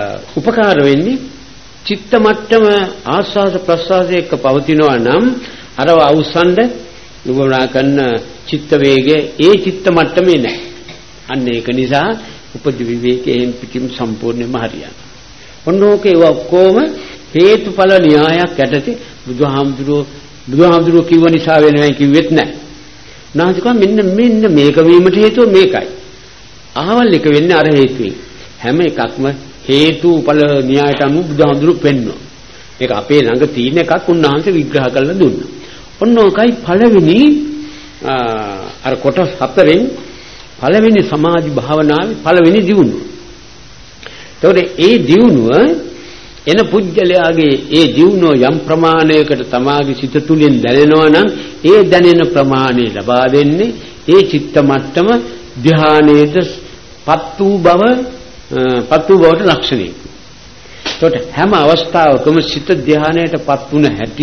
උපකාර වෙන්නේ චිත්ත මට්ටම ආස්වාද ප්‍රසආසයක පවතිනවා නම් අර අවසන්ඩ උවමනා කරන චිත්ත වේගය ඒ චිත්ත මට්ටමේ නැහැ. අන්න ඒක නිසා උපදි විවේකයෙන් පිටින් සම්පූර්ණයෙන්ම හරියනවා. ඔන්න ඕකේ ඔක්කොම හේතුඵල න්‍යායක් යටතේ බුදුහාමුදුරුවෝ බුදුහාමුදුරුවෝ කිව්ව නිසා වෙනවයි කිව්වෙත් නැහැ. නාසිකව මෙන්න මෙන්න මේක වීමට හේතුව මේකයි. අහවල් එක වෙන්නේ අර හේතුවෙන්. හැම එකක්ම හේතුඵල න්‍යායට අනුව බුදුහාමුදුරුවෝ පෙන්වනවා. ඒක අපේ ළඟ තියෙන එකක් උන්වහන්සේ විග්‍රහ කරලා දුන්නා. ඔන්න ඔකයි පළවෙනි අර කොටස් හතරෙන් පළවෙනි සමාධි භාවනාවේ පළවෙනි දියුණුව. ඒතකොට ඒ දියුණුව එන පුජ්‍යලයාගේ ඒ දියුණුව යම් ප්‍රමාණයකට තමාගේ සිත තුළින් දැනෙනවා නම් ඒ දැනෙන ප්‍රමාණය ලබා දෙන්නේ ඒ චිත්ත මට්ටම ධ්‍යානයේද පත් වූ බව පත් වූ බවට ලක්ෂණයි. ඒතකොට හැම අවස්ථාවකම සිත ධ්‍යානයටපත් වුණ හැටි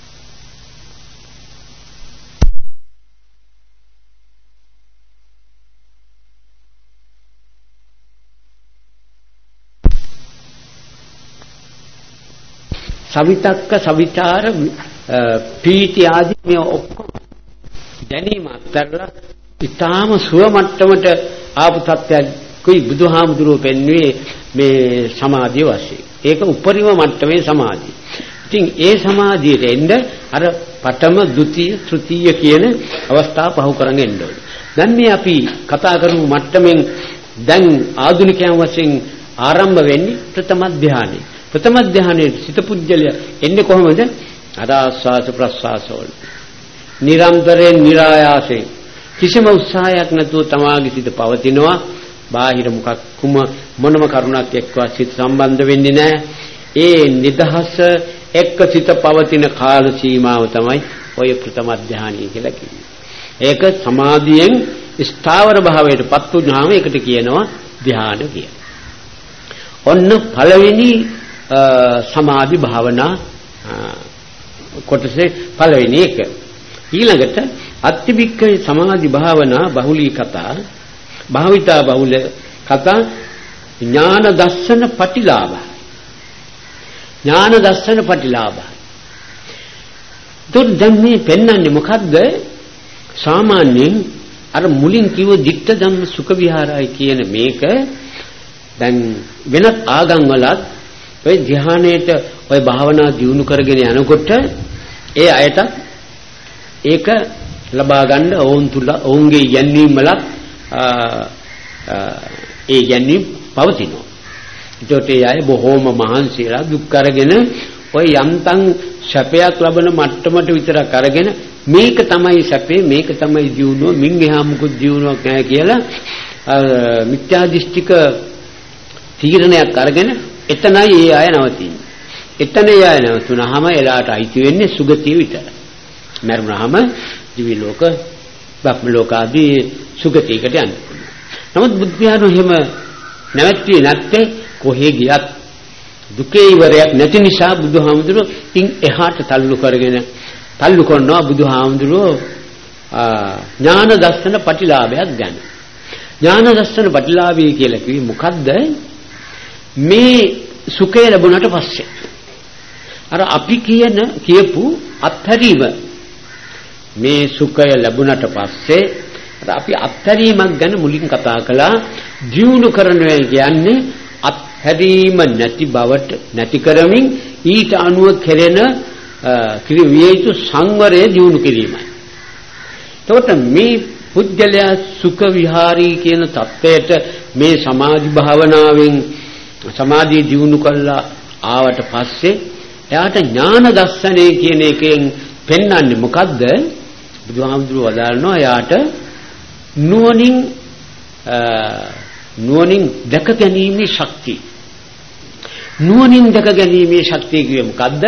සවිතක්ක සවිචාර පීති ආදී මේ ඔක්කොම දැනීම අත්හැරලා ඊටාම සුව මට්ටමට ආපු තත්ත්වයක් කුයි බුදුහාමුදුරුවෝ පෙන්වුවේ මේ සමාධිය වශයෙන්. ඒක උපරිම මට්ටමේ සමාධිය. ඉතින් ඒ සමාධියට එන්න අර පඨම, ဒုတိ ය, තෘතීය කියන අවස්ථා පහු කරගෙන එන්න ඕනේ. දැන් මේ අපි කතා කරමු මට්ටමින් දැන් ආධුනිකයන් වශයෙන් ආරම්භ වෙන්නේ ප්‍රථම ධානය. ප්‍රථම ධානයේ සිත පුජ්‍යලය එන්නේ කොහොමද? අදාස්වාස ප්‍රස්වාස වල. නිරන්තරයෙන් નિરાයාසයෙන් කිසිම උත්සාහයක් නැතුව තමාගේ සිත පවතිනවා. බාහිර මොකක් කුම මොනම කරුණක් එක්කවත් සිත සම්බන්ධ වෙන්නේ නැහැ. ඒ නිදහස එක්ක සිත පවතින කාල සීමාව තමයි ඔය ප්‍රථම ධානය කියලා කියන්නේ. ඒක සමාධියෙන් ස්ථාවර භාවයටපත් වුණාම ඒකට කියනවා ධාන කියලා. ඔන්න පළවෙනි සමාධි භාවනා කොටසේ පළවෙනි එක. ඊළඟට අත්තිවික්කේ සමාධි භාවනා බහුලී කතා භාවිතා බහුල කතා ඥාන දර්ශන පටිලාභ ඥාන දර්ශන පටිලාභ. දුක් ධම්මේ පෙන්වන්නේ මොකද්ද? සාමාන්‍යයෙන් අර මුලින් කිව්ව ditta ධම්ම සුඛ විහාරයි කියන මේක දැන් වෙනත් ආගම් වලත් ඔය ධ්‍යානයේට ඔය භාවනා දියුණු කරගෙන යනකොට ඒ අයට ඒක ලබා ගන්න ඕන් තුල ඔවුන්ගේ යැන්වීම් වල ඒ යැන්වීම් පවතිනවා. ඒකට ඒ අය බොහෝම මහන්සිලා දුක් කරගෙන ඔය යන්තම් සැපයක් ලබන මට්ටමට විතරක් අරගෙන මේක තමයි සැපේ මේක තමයි දියුණුව මින් එහා මුකුත් දියුණුවක් නැහැ කියලා මිත්‍යා දෘෂ්ටික තීරණයක් අරගෙන එතනයි ඒ අය නවතින්නේ. එතන ඒ අය නවතුනහම එලාට අයිති වෙන්නේ සුගතිය විතරයි. මරුණාම දිවි ලෝක, බ්‍රහ්ම ලෝක ආදී සුගතියකට යන්න පුළුවන්. නමුත් බුද්ධ ඥාන එහෙම නැවැත්වියේ නැත්තේ කොහේ ගියත් දුකේ ඉවරයක් නැති නිසා බුදුහාමුදුරුවෝ ඉන් එහාට තල්ලු කරගෙන තල්ලු කරනවා බුදුහාමුදුරුවෝ ඥාන දර්ශන ප්‍රතිලාභයක් ගන්න. ඥාන දර්ශන ප්‍රතිලාභය කියලා කිව්වේ මොකද්ද? මේ සුඛය ලැබුණාට පස්සේ අර අපි කියන කියපු අත්හැරීම මේ සුඛය ලැබුණාට පස්සේ අර අපි අත්හැරීමක් ගැන මුලින් කතා කළා. ජීවුණු කරනවා කියන්නේ අත්හැරීම නැති බවට නැති කරමින් ඊට අනුව කෙරෙන ක්‍රියාවිය යුතු සංවරය ජීවුණු කිරීමයි. එතකොට මේ පුජ්‍යලයා සුඛ විහාරී කියන தත්වයට මේ සමාධි භාවනාවෙන් සමාධිය දියුණු කළා ආවට පස්සේ එයාට ඥාන දර්ශනය කියන එකෙන් පෙන්වන්නේ මොකද්ද? බුදුහාමුදුරුවෝ වදාළනවා එයාට නුවණින් නුවණින් දැක ගැනීමේ ශක්තිය. නුවණින් දැක ගැනීමේ ශක්තිය කියේ මොකද්ද?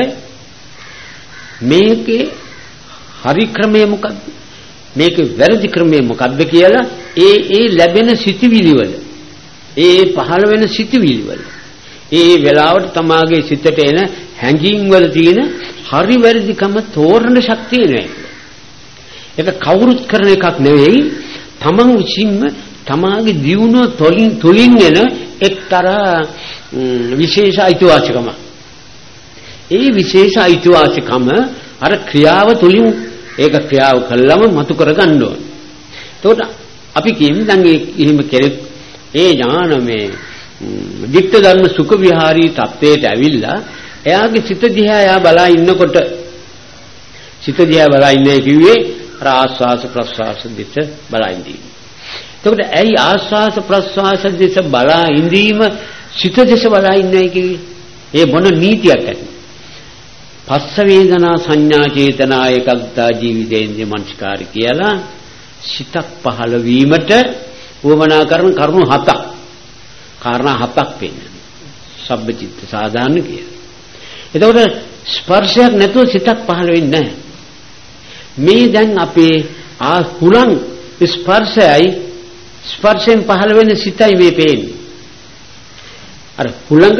මේකේ හරි ක්‍රමය මොකද්ද? මේකේ වැරදි ක්‍රමය මොකද්ද කියලා ඒ ඒ ලැබෙන සිතිවිලි වල ඒ පහළ වෙන සිතිවිලි වල ඒ වෙලාවට තමාගේ සිතට එන හැඟීම් වල තියෙන හරි වැරදිකම තෝරන ශක්තිය නේ. ඒක කවුරුත් කරන එකක් නෙවෙයි. තමන් විසින්ම තමාගේ දියුණුව තොලින් තුලින් එන එක්තරා විශේෂ අයිතිවාසිකම. ඒ විශේෂ අයිතිවාසිකම අර ක්‍රියාව තුලින් ඒක ක්‍රියාව කළාම මතු කරගන්න ඕන. එතකොට අපි කියන්නේ දැන් ඒ එහෙම කෙරෙත් ඒ ඥානමේ විත්ත ධර්ම සුඛ විහාරී තත්වයට ඇවිල්ලා එයාගේ සිත දිහා එයා බලා ඉන්නකොට සිත දිහා බලා ඉන්නේ කිව්වේ අර ආස්වාස ප්‍රස්වාස දිස බලා ඉඳීම. එතකොට ඇයි ආස්වාස ප්‍රස්වාස දිස බලා ඉඳීම සිත දිස බලා ඉන්නේ කිව්වේ? ඒ මොන නීතියක් ඇති? පස්ස වේදනා සංඥා චේතනා ඒකග්ගතා ජීවිතේන්ද්‍රිය මනස්කාරය කියලා සිතක් පහළ වීමට වමනා කරන කරුණු හතක්. කාරණා හතක් වෙන්නේ. සබ්බචිත්ත සාධාරණ කියලා. එතකොට ස්පර්ශයක් නැතුව සිතක් පහළ වෙන්නේ නැහැ. මේ දැන් අපේ ආ හුලං ස්පර්ශයයි ස්පර්ශයෙන් පහළ වෙන සිතයි මේ පේන්නේ. අර හුලඟ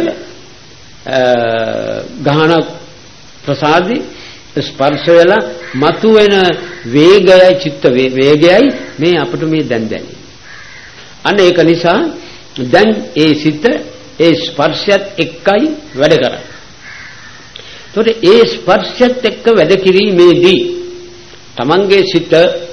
ගහන ප්‍රසාදි ස්පර්ශ වෙලා මතුවෙන වේගයයි චිත්ත වේගයයි මේ අපිට මේ දැන් දැනෙන්නේ. අන්න ඒක නිසා දැන් ඒ සිත ඒ ස්පර්ශයත් එක්කයි වැඩ කරන්නේ. ඒතකොට ඒ ස්පර්ශයත් එක්ක වැඩ කිරීමේදී තමන්ගේ සිත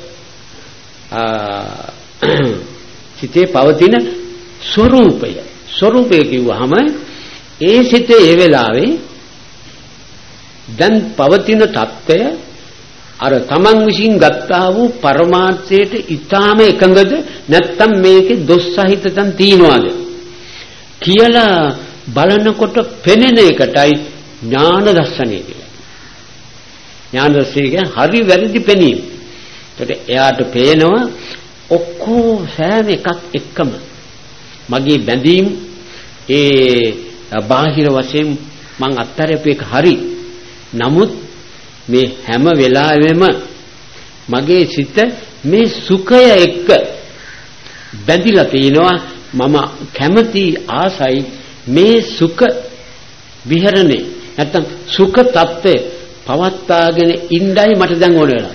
සිතේ පවතින ස්වરૂපය ස්වરૂපය කිව්වහම ඒ සිතේ ඒ වෙලාවේ දැන් පවතින தত্ত্বය අර තමන් විසින් ගත්තා වූ පරමාර්ථයට ඊටාම එකඟද නැත්නම් මේකේ දොස් සහිත තන් තියනවාද කියලා බලනකොට පෙනෙන එකටයි ඥාන දර්ශනය කියලා. ඥාන දර්ශනය කියන්නේ හරි වැරදි පෙනීම. ඒකට එයාට පේනවා ඔක්කොම සෑම එකක් එක්කම මගේ බැඳීම් ඒ බාහිර වශයෙන් මං අත්හැරපු එක හරි. නමුත් මේ හැම වෙලාවෙම මගේ සිත මේ සුඛය එක්ක බැඳිලා තිනවා. මම කැමති ආසයි මේ සුඛ විහරණේ නැත්තම් සුඛ తත්වය පවත්වාගෙන ඉන්නයි මට දැන් ඕන වෙලා.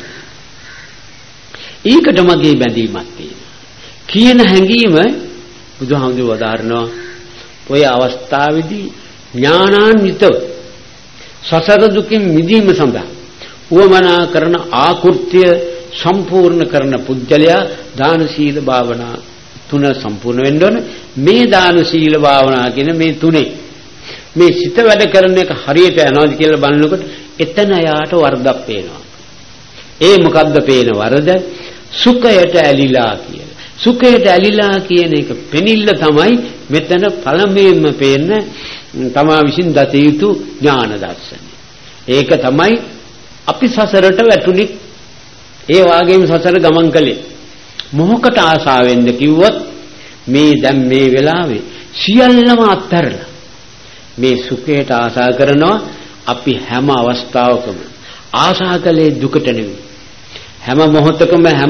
ඒකට මගේ බැඳීමක් තියෙනවා කියන හැඟීම බුදුහාමුදුරුවෝ වදාරනවා. ඔය අවස්ථාවේදී ඥානාන්විතව සසර දුකින් මිදීම සඳහා උවමනා කරන ආකෘත්‍ය සම්පූර්ණ කරන පුජ්‍යලයා දාන සීල භාවනා තුන සම්පූර්ණ වෙන්න ඕන. මේ දාන සීල භාවනා කියන මේ තුනේ මේ සිත වැඩ කරන එක හරියට යනවාද කියලා බලනකොට එතන යාට වරදක් පේනවා. ඒ මොකද්ද පේන වරද? සුඛයට ඇලිලා කියලා. සුඛයට ඇලිලා කියන එක පෙනිල්ල තමයි මෙතන පළමුවෙන්ම පේන තමා විසින් දත යුතු ඥාන දර්ශනය. ඒක තමයි අපි සසරට වැටුනේ. ඒ වාගේම සසර ගමන් කළේ. මොහොකට ආසාවෙන්ද කිව්වොත් මේ දැන් මේ වෙලාවේ සියල්ලම අත්හැරලා මේ සුඛයට ආසා කරනවා. අපි හැම අවස්ථාවකම ආසා කළේ දුකට නෙවෙයි. හැම මොහොතකම හැම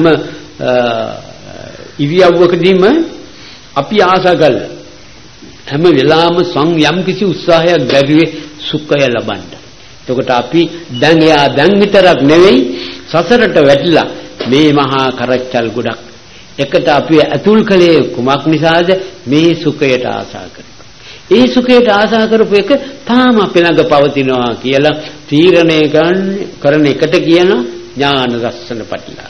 ඉරියව්වකදීම අපි ආසා කළා හැම වෙලාවම සං යම් කිසි උත්සාහයක් දැරුවේ සුඛය ලබන්න. එතකොට අපි දැන් එයා දැන් විතරක් නෙවෙයි සසරට වැටිලා මේ මහා කරච්චල් ගොඩක් එකට අපි අතුල් කලේ කුමක් නිසාද? මේ සුඛයට ආසා කරලා. ඒ සුඛයට ආසා කරපු එක තාම අපේ ළඟ පවතිනවා කියලා තීරණය කරන එකට කියන ඥාන දර්ශන ප්‍රතිලාභ.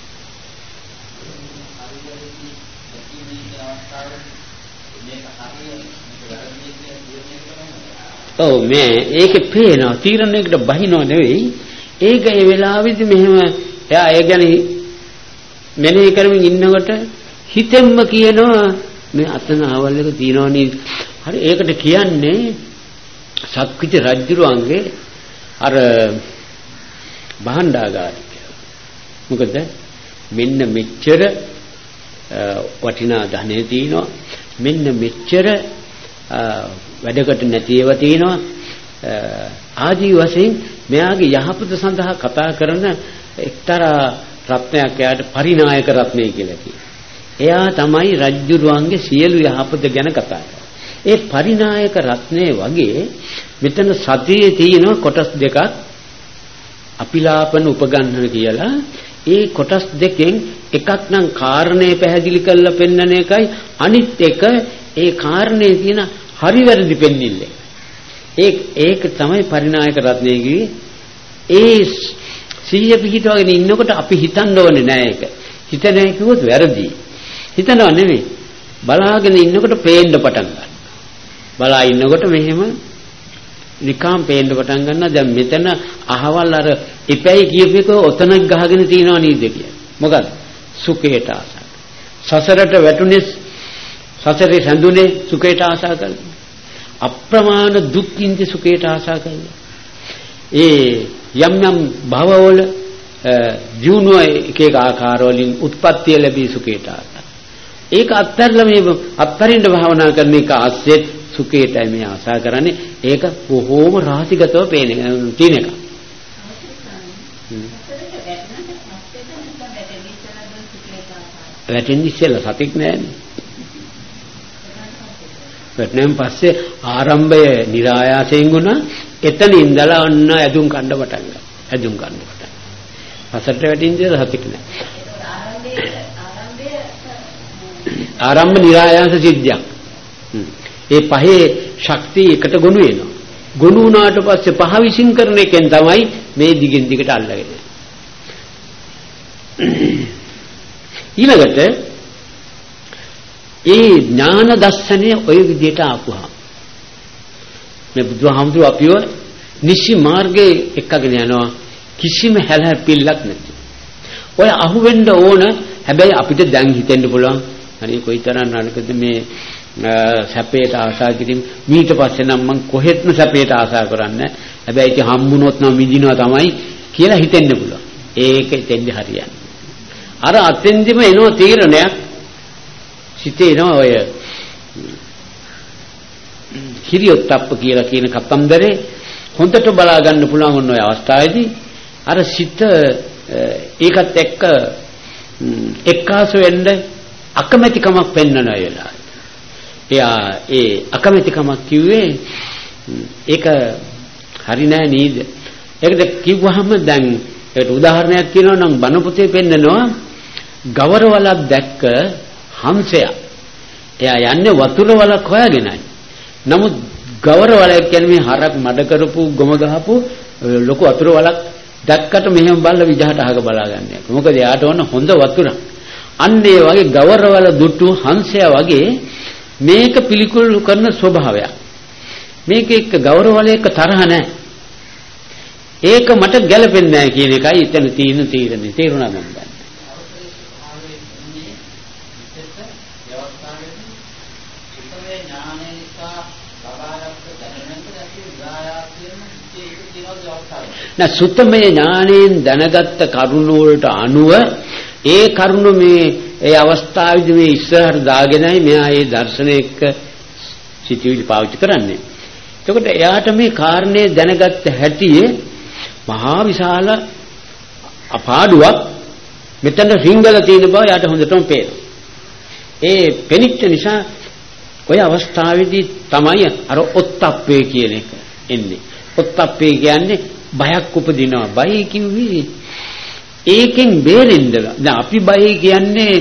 ඔව් මේ ඒකේ පේනවා තීරණයකට බහිනව නෙවෙයි. ඒක ඒ වෙලාවෙදි මෙහෙම එයා ඒ ගැන මෙනෙහි කරමින් ඉන්නකොට හිතෙන්ම කියනවා මේ අතන ආවල් එක තියනවනේ. හරි ඒකට කියන්නේ සක්විති රජුරුවන්ගේ අර භාණ්ඩාගාරය. මොකද මෙන්න මෙච්චර වටිනා ධනෙ තියෙනවා. මෙන්න මෙච්චර වැඩකට නැති ඒවා තියෙනවා. ආදී වශයෙන් මෙයාගේ යහපත සඳහා කතා කරන එක්තරා රත්නයක් එයාට පරිනායක රත්නය කියලා කියනවා. එයා තමයි රජුරුවන්ගේ සියලු යහපත ගැන කතා කරන්නේ. ඒ පරිනායක රත්නයේ වගේ මෙතන සතියේ තියෙන කොටස් දෙකක් අපිලාපන උපගන්නන කියලා. ඒ කොටස් දෙකෙන් එකක් නම් කාරණේ පැහැදිලි කරලා පෙන්වන එකයි, අනිත් එක ඒ කාරණේ තියෙන හරි වැරදි පෙන්නිල්ල. ඒ ඒක තමයි පරිනායක රත්නයේ කිව්වේ. ඒ සිහිය පිහිටවගෙන ඉන්නකොට අපි හිතන්න ඕනේ නෑ ඒක. හිත නෑ කිව්වොත් වැරදි. හිතනවා නෙමෙයි. බලාගෙන ඉන්නකොට පේන්න පටන් ගන්නවා. බලා ඉන්නකොට මෙහෙම නිකාම් පේන්න පටන් ගන්නවා. දැන් මෙතන අහවල් අර ඉපැයි කියපේක ඔතනක් ගහගෙන තියනවා නේද කියලා. මොකද සුඛයට ආසයි. සසරට වැටුනේ සසරේ සඳුනේ සුඛයට ආසා කරලා. අප්‍රමාණ දුක් විඳි සුඛයට ආසා කරලා. ඒ යම් යම් භවවල ජීවුන එක එක ආකාර වලින් උත්පත්ති ලැබී සුඛයට ආසා. ඒක අත්හැරලා මේ අත්හරින්න භාවනා කරන එක ආස්සේ සුඛයටයි මේ ආසා කරන්නේ. ඒක බොහෝම රාශිගතව පේන තියෙන එක. වැටෙන්නේ ඉස්සෙල්ලා සතික් නෑනේ. වැටෙනන් පස්සේ ආරම්භය નિરાයාසයෙන් ගුණා එතන ඉඳලා ඔන්න ඇදුම් කන්න පටන් ගන්නවා. ඇදුම් කන්න පටන්. පසට වැටින්නේ සතික් නෑ. ආරම්භ નિરાයාස සිද්ධියක්. ඒ පහේ ශක්තිය එකට ගොනු වෙනවා. ගොනු වුණාට පස්සේ පහ විසින් කරන එකෙන් තමයි මේ දිගින් දිගට අල්ලගෙන. ඊළඟට ඒ ඥාන දර්ශනය ඔය විදිහට ආපුහා මේ බුදුහාමුදුරුවෝ අපිව නිසි මාර්ගයේ එක්කගෙන යනවා කිසිම හැලහැප්පිල්ලක් නැති. ඔය අහුවෙන්න ඕන. හැබැයි අපිට දැන් හිතෙන්න පුළුවන් අනේ කොයිතරම් නරකද මේ සැපේට ආසා කිරීම. ඊට පස්සේ නම් මං කොහෙත්ම සැපේට ආසා කරන්නේ. හැබැයි ඉතින් හම්බුනොත් නම් විඳිනවා තමයි කියලා හිතෙන්න පුළුවන්. ඒක එතෙන්දි හරියන්නේ. අර අතෙන්දිම එනවා තීරණයක්. සිතේ එනවා ඔය හිරියොත්ප්ප කියලා කියන කතන්දරේ හොඳට බලා ගන්න පුළුවන් ඔය අවස්ථාවේදී අර සිත ඒකත් එක්ක එක්කාසු වෙන්න අකමැතිකමක් පෙන්වන වෙලාව. එයා ඒ අකමැතිකමක් කිව්වේ ඒක හරි නෑ නේද? ඒකද කිව්වහම දැන් ඒකට උදාහරණයක් කියනවා නම් බණ පොතේ පෙන්නනවා ගවරවලක් දැක්ක හංසයා. එයා යන්නේ වතුර වලක් හොයාගෙනයි. නමුත් ගවරවලක් කියන්නේ මේ හරක් මඩ කරපු ගොම ගහපු ලොකු වතුර වලක් දැක්කට මෙහෙම බල්ල විජහට අහක බලාගන්නේ. මොකද එයාට ඕන හොඳ වතුරක්. අන්න ඒ වගේ ගවරවල දුටු හංසයා වගේ මේක පිළිකුල් කරන ස්වභාවයක්. මේක එක්ක ගවරවල එක්ක තරහ නැහැ. ඒක මට ගැළපෙන්නේ නැහැ කියන එකයි එතන තියෙන තීරණේ. තේරුණාද මන්ද? නැ සුත්තමේ ඥාණයෙන් දැනගත්ත කරුණ වලට අනුව ඒ කරුණ මේ ඒ අවස්ථාවේදී මේ ඉස්සරහට දාගෙනයි මෙයා ඒ දර්ශනය එක්ක සිටිවිලි පාවිච්චි කරන්නේ. එතකොට එයාට මේ කාරණේ දැනගත්ත හැටියේ මහා විශාල අපාඩුවක් මෙතන රිංගල තියෙන බව එයාට හොඳටම පේනවා. ඒ පෙනිච්ච නිසා ඔය අවස්ථාවේදී තමයි අර ඔත්තප්පේ කියන එක එන්නේ. ඔත්තප්පේ කියන්නේ බයක් උපදිනවා. බය කිව්වේ ඒකෙන් බේරෙන්න. දැන් අපි බය කියන්නේ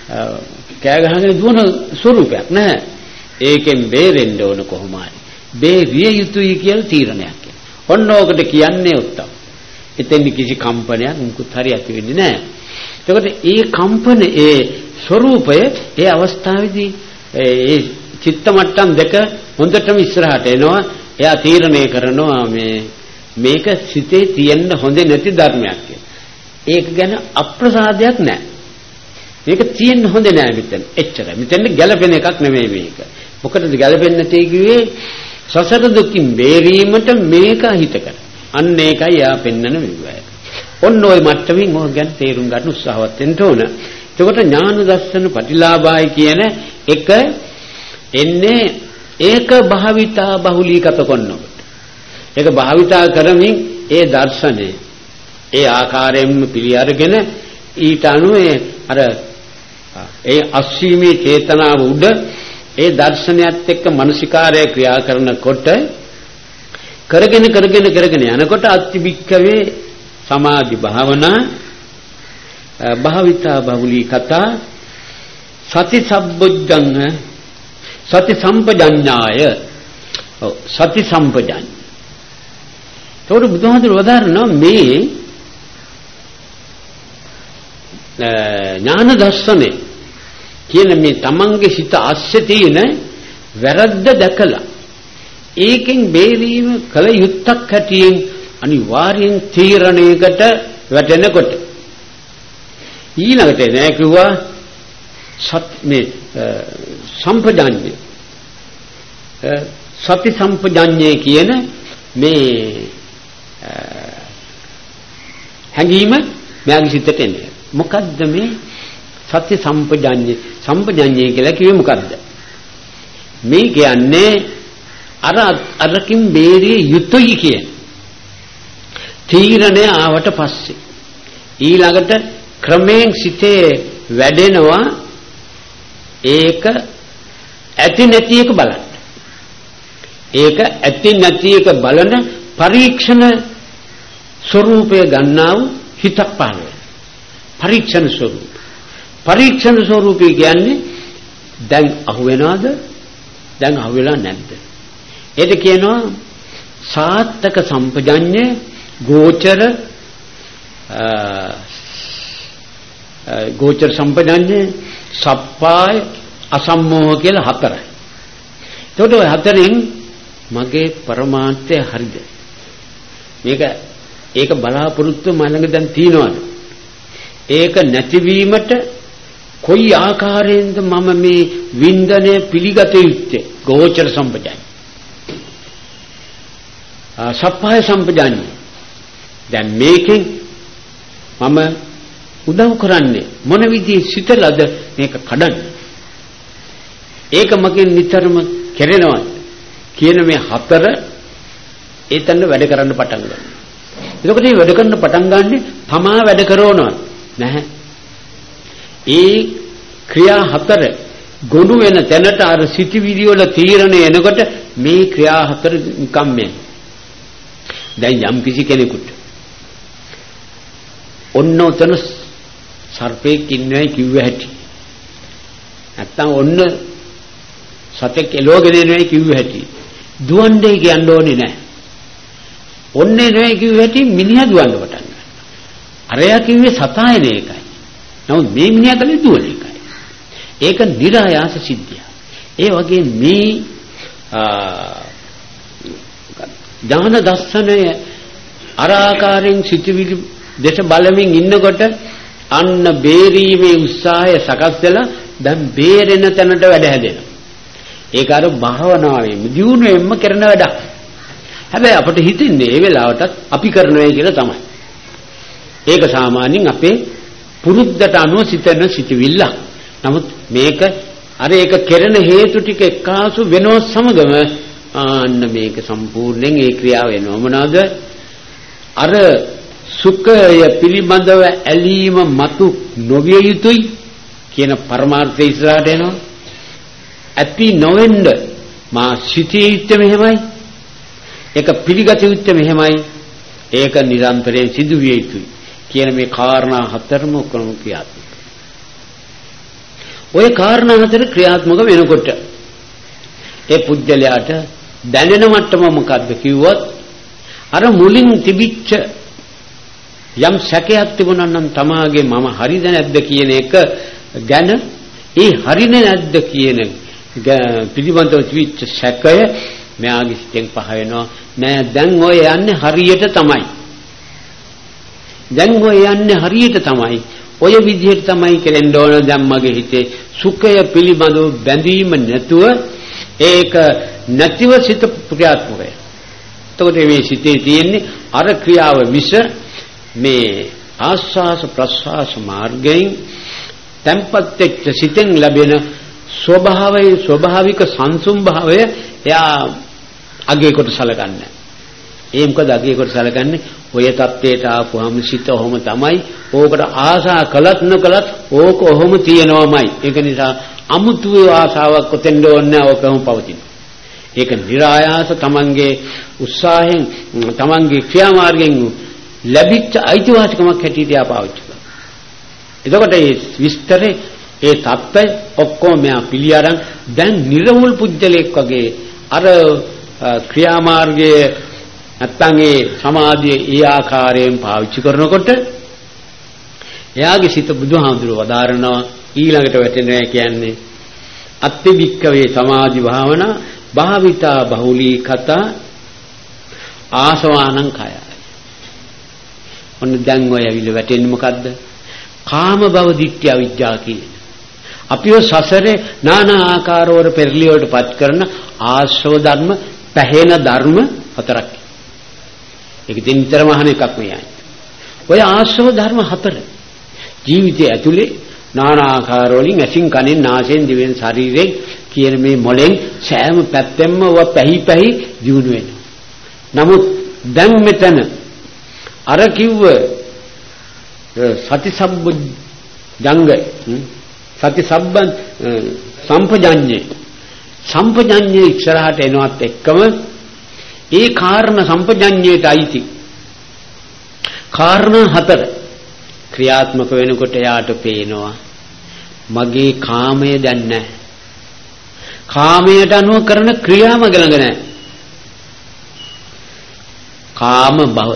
කෑ ගහගෙන දුවන ස්වරූපයක් නෑ. ඒකෙන් බේරෙන්න ඕන කොහොම හරි. බේරිය යුතුයි කියලා තීරණයක්. ඔන්න ඕකට කියන්නේ උත්තම. එතෙන් කිසි කම්පනයක් මුකුත් හරි ඇති වෙන්නේ නැහැ. එතකොට ඒ කම්පන ඒ ස්වરૂපය ඒ අවස්ථාවේදී ඒ චිත්ත මට්ටම් දෙක හොඳටම ඉස්සරහට එනවා. එයා තීරණය කරනවා මේ මේක සිතේ තියෙන්න හොඳ නැති ධර්මයක් කියලා. ඒක ගැන අප්‍රසාදයක් නැහැ. මේක තියෙන්න හොඳ නැහැ මෙතන. එච්චරයි. මෙතන ගැළපෙන එකක් නෙමෙයි මේක. මොකටද ගැළපෙන්නේ නැtei කිව්වේ? සසර දුකින් බේරීමට මේක හිත කර. අන්න ඒකයි යා පෙන්වන විවය. ඔන්න ඔය මට්ටමින් මොකක් ගැන තේරුම් ගන්න උත්සාහවත් වෙන්න ඕන. එතකොට ඥාන දර්ශන ප්‍රතිලාභයි කියන එක එන්නේ ඒක භාවිතා බහුලීගත කරනකොට. ඒක භාවිතා කරමින් ඒ දර්ශනය ඒ ආකාරයෙන්ම පිළි අරගෙන ඊට අනුව අර ඒ අස්සීමේ චේතනාව උඩ ඒ දර්ශනයත් එක්ක මනසිකාරය ක්‍රියා කරනකොට කරගෙන කරගෙන කරගෙන යනකොට අත්තිබික්කවේ සමාධි භාවනා භාවිතා බහුලී කතා සති සම්බොජ්ජං සති සම්පජඤ්ඤාය සති සම්පජඤ්ඤ ඒකට බුදුහාමුදුරුවෝ වදාරනවා මේ ඥාන දර්ශනේ කියන මේ තමන්ගේ සිත ආශ්‍රය තියෙන වැරද්ද දැකලා ඒකෙන් බේරීම කල යුත්තක් හැටියෙන් අනිවාර්යෙන් තීරණයකට වැටෙනකොට ඊළඟට නෑ කිව්වා සත් මේ සම්පජාඤ්ඤය සති සම්පජාඤ්ඤය කියන මේ හැඟීම මෙයාගේ සිතට එන්නේ. මොකද්ද මේ සත්‍ය සම්පජාඤ්ඤය? සම්පජාඤ්ඤය කියලා කිව්වේ මොකද්ද? මේ කියන්නේ අර අරකින් බේරිය යුතුයි කියන තීරණය ආවට පස්සේ ඊළඟට ක්‍රමයෙන් සිතේ වැඩෙනවා ඒක ඇති නැති එක බලන්න. ඒක ඇති නැති එක බලන පරීක්ෂණ ස්වરૂපය ගන්නා වූ හිතක් පහළ වෙනවා. පරීක්ෂණ ස්වરૂප. පරීක්ෂණ ස්වરૂපය කියන්නේ දැන් අහු වෙනවද? දැන් අහු වෙලා නැද්ද? ඒක කියනවා සාත්තක සම්පජඤ්ඤය, ගෝචර ගෝචර සම්පජඤ්ඤය, සප්පාය, අසම්මෝහ කියලා හතරයි. එතකොට ඔය හතරෙන් මගේ පරමාර්ථය හරිද? මේක ඒක බලාපොරොත්තු මලඟ දැන් තියනවාද? ඒක නැතිවීමට කොයි ආකාරයෙන්ද මම මේ වින්දනය පිළිගත යුත්තේ? ගෝචර සම්පජඤ්ඤය, සප්පාය සම්පජඤ්ඤය. දැන් මේකෙන් මම උදව් කරන්නේ මොන විදිහේ සිතලද මේක කඩන්නේ? ඒක මගෙන් නිතරම කෙරෙනවා කියන මේ හතර ඒතන වැඩ කරන්න පටන් ගන්නවා. එතකොට මේ වැඩ කරන්න පටන් ගන්නෙ තමා වැඩ කරනවා නැහැ. ඒ ක්‍රියා හතර ගොනු වෙන තැනට අර සිටිවිලි වල තීරණය එනකොට මේ ක්‍රියා හතර නිකම් මේ දැන් යම් කිසි කෙනෙකුට ඔන්න උතන සර්පෙක් ඉන්නයි කිව්ව හැටි නැත්තම් ඔන්න සතෙක් එලෝගෙන එනයි කිව්ව හැටි දුවන්නේ කියන්න ඕනේ නැහැ. ඔන්නේ නෙවෙයි කිව්ව හැටි මිනිහා දුවන්න පටන් ගන්නවා. අරයා කිව්වේ සතායන එකයි. නමුත් මේ මිනිහා කලේ දුවන එකයි. ඒක නිරායාස සිද්ධිය. ඒ වගේ මේ ඥාන දර්ශනය අර ආකාරයෙන් සිටිවිලි දෙස බලමින් ඉන්නකොට අන්න බේරීමේ උත්සාහය සකස් වෙලා දැන් බේරෙන තැනට වැඩ හැදෙනවා. ඒක අර භාවනාවේ දියුණුවෙන්ම කරන වැඩක්. හැබැයි අපිට හිතෙන්නේ ඒ වෙලාවටත් අපි කරනවා කියලා තමයි. ඒක සාමාන්‍යයෙන් අපේ පුරුද්දට අනුව සිතන සිටවිල්ල. නමුත් මේක අර ඒක කෙරෙන හේතු ටික එක්කාසු වෙනව සමගම ආන්න මේක සම්පූර්ණයෙන් ඒ ක්‍රියාව වෙනවා. මොනවාද? අර සුඛය පිළිබඳව ඇලීම මතු නොවිය යුතුයි කියන පරමාර්ථය ඉස්සරහට එනවා. ඇති නොවෙන්න මා සිටිය යුත්තේ මෙහෙමයි. ඒක පිළිගත යුත්තේ මෙහෙමයි. ඒක නිරන්තරයෙන් සිදු විය යුතුයි කියන මේ කාරණා හතරම ඔක්කොම ක්‍රියාත්මක. ওই කාරණා හතර ක්‍රියාත්මක වෙනකොට ඒ පුජ්‍යලයාට දැනෙන මට්ටම මොකද්ද කිව්වොත් අර මුලින් තිබිච්ච යම් සැකයක් තිබුණා නම් තමාගේ මම හරිද නැද්ද කියන එක ගැන ඒ හරිද නැද්ද කියන පිළිබඳව තිබිච්ච සැකය මෙයාගේ සිතෙන් පහ වෙනවා. නෑ දැන් ඔය යන්නේ හරියට තමයි. දැන් ඔය යන්නේ හරියට තමයි. ඔය විදිහට තමයි කෙරෙන්න ඕන දැන් මගේ හිතේ සුඛය පිළිබඳව බැඳීම නැතුව ඒක නැතිව සිත ක්‍රියාත්මකයි. එතකොට මේ සිතේ තියෙන්නේ අර ක්‍රියාව මිස මේ ආස්වාස ප්‍රස්වාස මාර්ගයෙන් tempat වෙච්ච සිතෙන් ලැබෙන ස්වභාවයේ ස්වභාවික සංසුම් භාවය එයා අගේ කොට සලකන්නේ. ඒ මොකද අගේ කොට සලකන්නේ ඔය தත්ත්වයට ආපුවම සිත ඔහොම තමයි. ඕකට ආසා කළත් නොකළත් ඕක ඔහොම තියෙනවමයි. ඒක නිසා අමුතු ආසාවක් කොතෙන්ද ඕනේ ඕකම පවතින. ඒක નિરાයාස තමන්ගේ උත්සාහයෙන් තමන්ගේ ක්‍රියාමාර්ගයෙන් ලැබිච්ච අයිතිවාසිකමක් හැටියට ආපාවිච්චි කරනවා. එතකොට මේ විස්තරේ ඒ தත්ත්වය ඔක්කොම මෙයා පිළිඅරන් දැන් නිර්වෘල් පුජ්‍යලෙක් වගේ අර ක්‍රියාමාර්ගයේ නැත්තම් ඒ සමාධිය ඒ ආකාරයෙන් පාවිච්චි කරනකොට එයාගේ සිත බුදුහාමුදුරුවෝ වදාරනවා ඊළඟට වැටෙනවා කියන්නේ අත්ති වික්කවේ සමාධි භාවනා භාවිතා බහුලී කතා ආසවානං කය. ඔන්න දැන් ඔය ඇවිල්ලා වැටෙන්නේ මොකද්ද? කාම භව දිට්ඨි අවිජ්ජා කියන. අපිව සසරේ নানা ආකාරවල පෙරලියවටපත් කරන ආශ්‍රව ධර්ම, පැහැෙන ධර්ම හතරක්. ඒක දින්තරම අහන එකක් මෙයයි. ඔය ආශ්‍රව ධර්ම හතර ජීවිතය ඇතුලේ নানা ආකාරවලින් ඇසින් කනෙන් නාසයෙන් දිවෙන් ශරීරයෙන් කියන මේ මොලෙන් සෑම පැත්තෙම ව පැහි පැහි දියුණු වෙනවා. නමුත් දැන් මෙතන අර කිව්ව සති සම්බුද්ධංග සති සම්බන් සම්පජඤ්ඤේ සම්පජඤ්ඤේ ඉස්සරහට එනවත් එක්කම ඒ කාරණ සම්පජඤ්ඤේට අයිති කාරණා හතර ක්‍රියාත්මක වෙනකොට යාට පේනවා මගේ කාමය දැන් නැහැ. කාමයට අනුව කරන ක්‍රියාම ගලඟ නැහැ. කාම භව.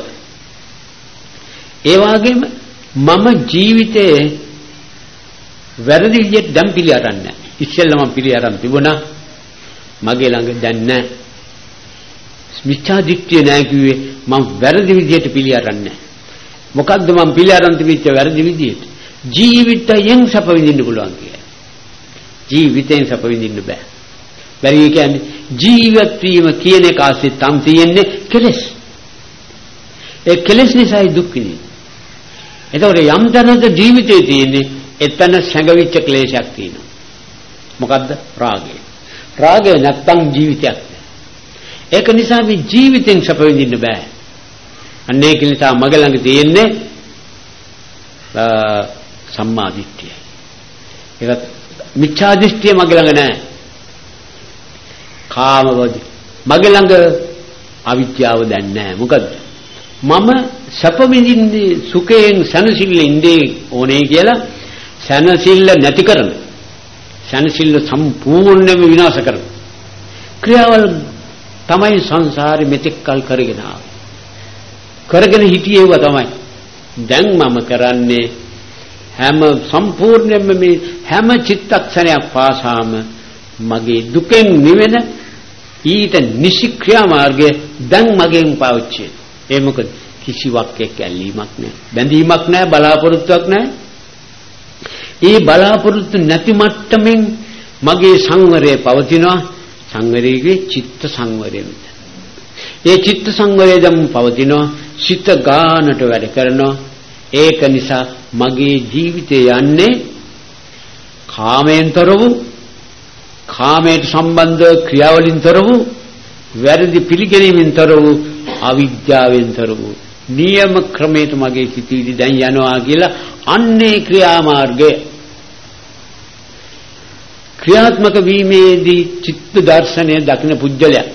ඒ වගේම මම ජීවිතේ වැරදි විදිහට දැන් පිළි අරන්නේ නැහැ. ඉස්සෙල්ලා මම පිළි අරන් තිබුණා. මගේ ළඟ දැන් නැහැ. මිච්ඡා දිට්ඨිය නැහැ කිව්වේ මම වැරදි විදිහට පිළි අරන්නේ නැහැ. මොකද්ද මම පිළි අරන් තිබිච්ච වැරදි විදිහට? ජීවිතයෙන් සැප විඳින්න පුළුවන් කියලා. ජීවිතයෙන් සැප විඳින්න බෑ. බැරි කියන්නේ ජීවත් වීම කියන එක ආසේ තම් තියෙන්නේ කෙලෙස්. ඒ කෙලෙස් නිසායි දුක් විඳින්නේ. එතකොට යම් තැනක ජීවිතේ තියෙන්නේ එතන සැඟවිච්ච ක්ලේශයක් තියෙනවා. මොකද්ද? රාගය. රාගය නැත්තම් ජීවිතයක් නෑ. ඒක නිසා මේ ජීවිතෙන් සැප විඳින්න බෑ. අන්න ඒක නිසා මග ළඟ තියෙන්නේ සම්මා දිට්ඨිය. ඒක මිච්ඡා දිට්ඨිය මග ළඟ නෑ. කාමවද මග ළඟ අවිද්‍යාව දැන් නෑ. මොකද මම සැප විඳින්නේ සුඛයෙන් සනසිල්ලෙන් ඉන්නේ ඕනේ කියලා සනසිල්ල නැති කරන සනසිල්ල සම්පූර්ණයෙන්ම විනාශ කරන ක්‍රියාවල් තමයි සංසාරෙ මෙතෙක් කල් කරගෙන ආවේ. කරගෙන හිටියේව තමයි. දැන් මම කරන්නේ හැම සම්පූර්ණයෙන්ම මේ හැම චිත්තක්ෂණයක් පාසාම මගේ දුකෙන් නිවෙන ඊට නිසික්‍රියා මාර්ගය දැන් මගෙන් පාවිච්චි. ඒ මොකද කිසිවක් එක්ක ඇලීමක් නැහැ, බැඳීමක් නැහැ, බලාපොරොත්තුවක් නැහැ. ඒ බලාපොරොත්තු නැති මට්ටමින් මගේ සංවරය පවතිනවා. සංවරයේ චිත්ත සංවරය විතර. ඒ චිත්ත සංවරය දැන් පවතිනවා. සිත ගානට වැඩ කරනවා. ඒක නිසා මගේ ජීවිතය යන්නේ කාමයෙන්තර වූ කාමයට සම්බන්ධ ක්‍රියාවලින්තර වූ වැරදි පිළිගැනීමෙන්තර වූ අවිද්‍යාවෙන්තර වූ නියම ක්‍රමයට මගේ සිතවිලි දැන් යනවා කියලා අන්නේ ක්‍රියාමාර්ගය ක්‍රියාත්මක වීමේදී චිත්ත දර්ශනය දකින පුජ්‍යලයා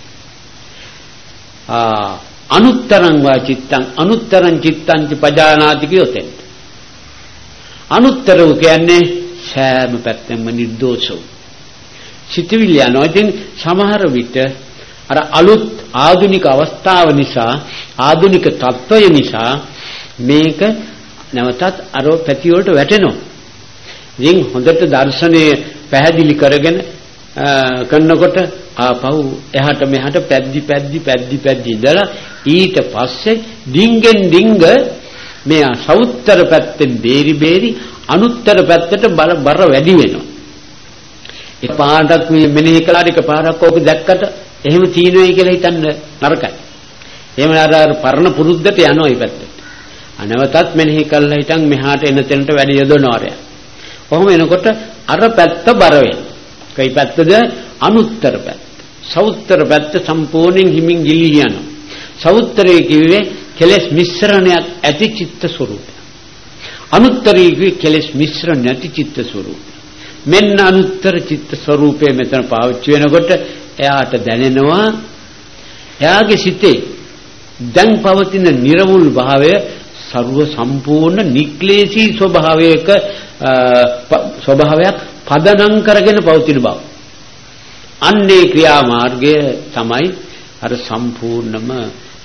ආ අනුත්තරං වා චිත්තං අනුත්තරං චිත්තං පජානාති කියොතෙන් අනුත්තර කියන්නේ සෑම පැත්තෙම නිර්දෝෂ වූ සිතවිලි යනවා. ඉතින් සමහර විට අර අලුත් ආධුනික අවස්ථාව නිසා ආධුනික තත්ත්වය නිසා මේක නැවතත් අර පැති වලට වැටෙනවා. ඉතින් හොඳට දර්ශනය පැහැදිලි කරගෙන කරනකොට ආපහු එහාට මෙහාට පැද්දි පැද්දි පැද්දි පැද්දි ඉඳලා ඊට පස්සේ ඩිංගෙන් ඩිංග මේ සවුත්තර පැත්තෙන් බේරි බේරි අනුත්තර පැත්තට බර බර වැඩි වෙනවා. ඒ පාඩක් මේ මෙනෙහි කළාට එක පාඩක් ඕක දැක්කට එහෙම තියෙනවයි කියලා හිතන්න නරකයි. එහෙම අර අර පරණ පුරුද්දට යනවා මේ පැත්තට. අනවතත් මෙනෙහි කළා හිටන් මෙහාට එන තැනට වැඩි යොදනවා රය. කොහොම එනකොට අර පැත්ත බර වෙනවා. කයි පැත්තද? අනුත්තර පැත්ත. සවුත්තර පැත්ත සම්පූර්ණයෙන් හිමින් ගිලී යනවා. සවුත්තරයේ කිව්වේ කෙලෙස් මිශ්‍රණයක් ඇති චිත්ත ස්වરૂපය. අනුත්තරයේ කිව්වේ කෙලෙස් මිශ්‍රණ නැති චිත්ත ස්වરૂපය. මෙන්න අනුත්තර චිත්ත ස්වરૂපයේ මෙතන පාවිච්චි වෙනකොට එයාට දැනෙනවා එයාගේ සිතේ දැන් පවතින නිර්වුල් භාවය ਸਰව සම්පූර්ණ නික්ලේශී ස්වභාවයක ස්වභාවයක් පදනම් කරගෙන පවතින බව. අන්නේ ක්‍රියාමාර්ගය තමයි අර සම්පූර්ණම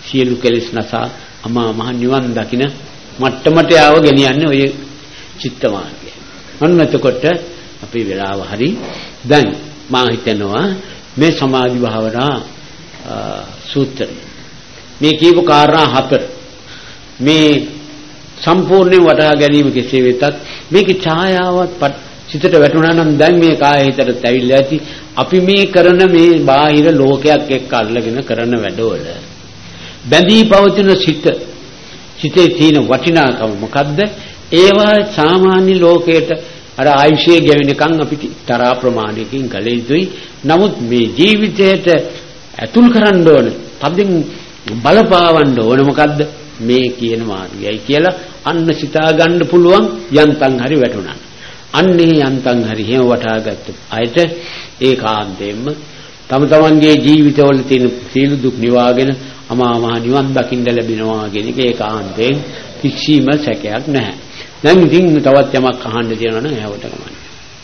සියලු කෙලෙස් නැසා අමා මහ නිවන් දකින මට්ටමට ආව ගෙනියන්නේ ඔය චිත්ත මාර්ගය. අන්න එතකොට අපේ වෙලාව හරි. දැන් මා හිතනවා මේ සමාධි භාවනා සූත්‍රය මේ කියපු කාරණා හතර මේ සම්පූර්ණයෙන් වටහා ගැනීම කෙසේ වෙතත් මේකේ ඡායාවත් සිතට වැටුණා නම් දැන් මේ කාය හිතට ඇවිල්ලා ඇති අපි මේ කරන මේ බාහිර ලෝකයක් එක්ක අල්ලගෙන කරන වැඩවල බැඳී පවතින සිත සිතේ තියෙන වටිනාකම මොකද්ද? ඒවා සාමාන්‍ය ලෝකයට අර ආයුෂයේ ගෙවෙනකන් අපි තරහ ප්‍රමාණයකින් කළ යුතුයි. නමුත් මේ ජීවිතයට ඇතුල් කරන්න ඕන තදින් බලපාවන්න ඕන මොකද්ද? මේ කියන මාර්ගයයි කියලා අන්න සිතා ගන්න පුළුවන් යන්තම් හරි වැටුණා. අන්නේ යන්තම් හරි හේව වටාගත්තු අයට ඒකාන්තයෙන්ම තම තමන්ගේ ජීවිතවල තියෙන සීල දුක් නිවාගෙන අමා මහ නිවන් දකින්න ලැබෙනවා කියන එක ඒකාන්තයෙන් කිසිම සැකයක් නැහැ. දැන් ඉතින් තවත් යමක් අහන්න තියෙනවා නම් එහවට ගමන්.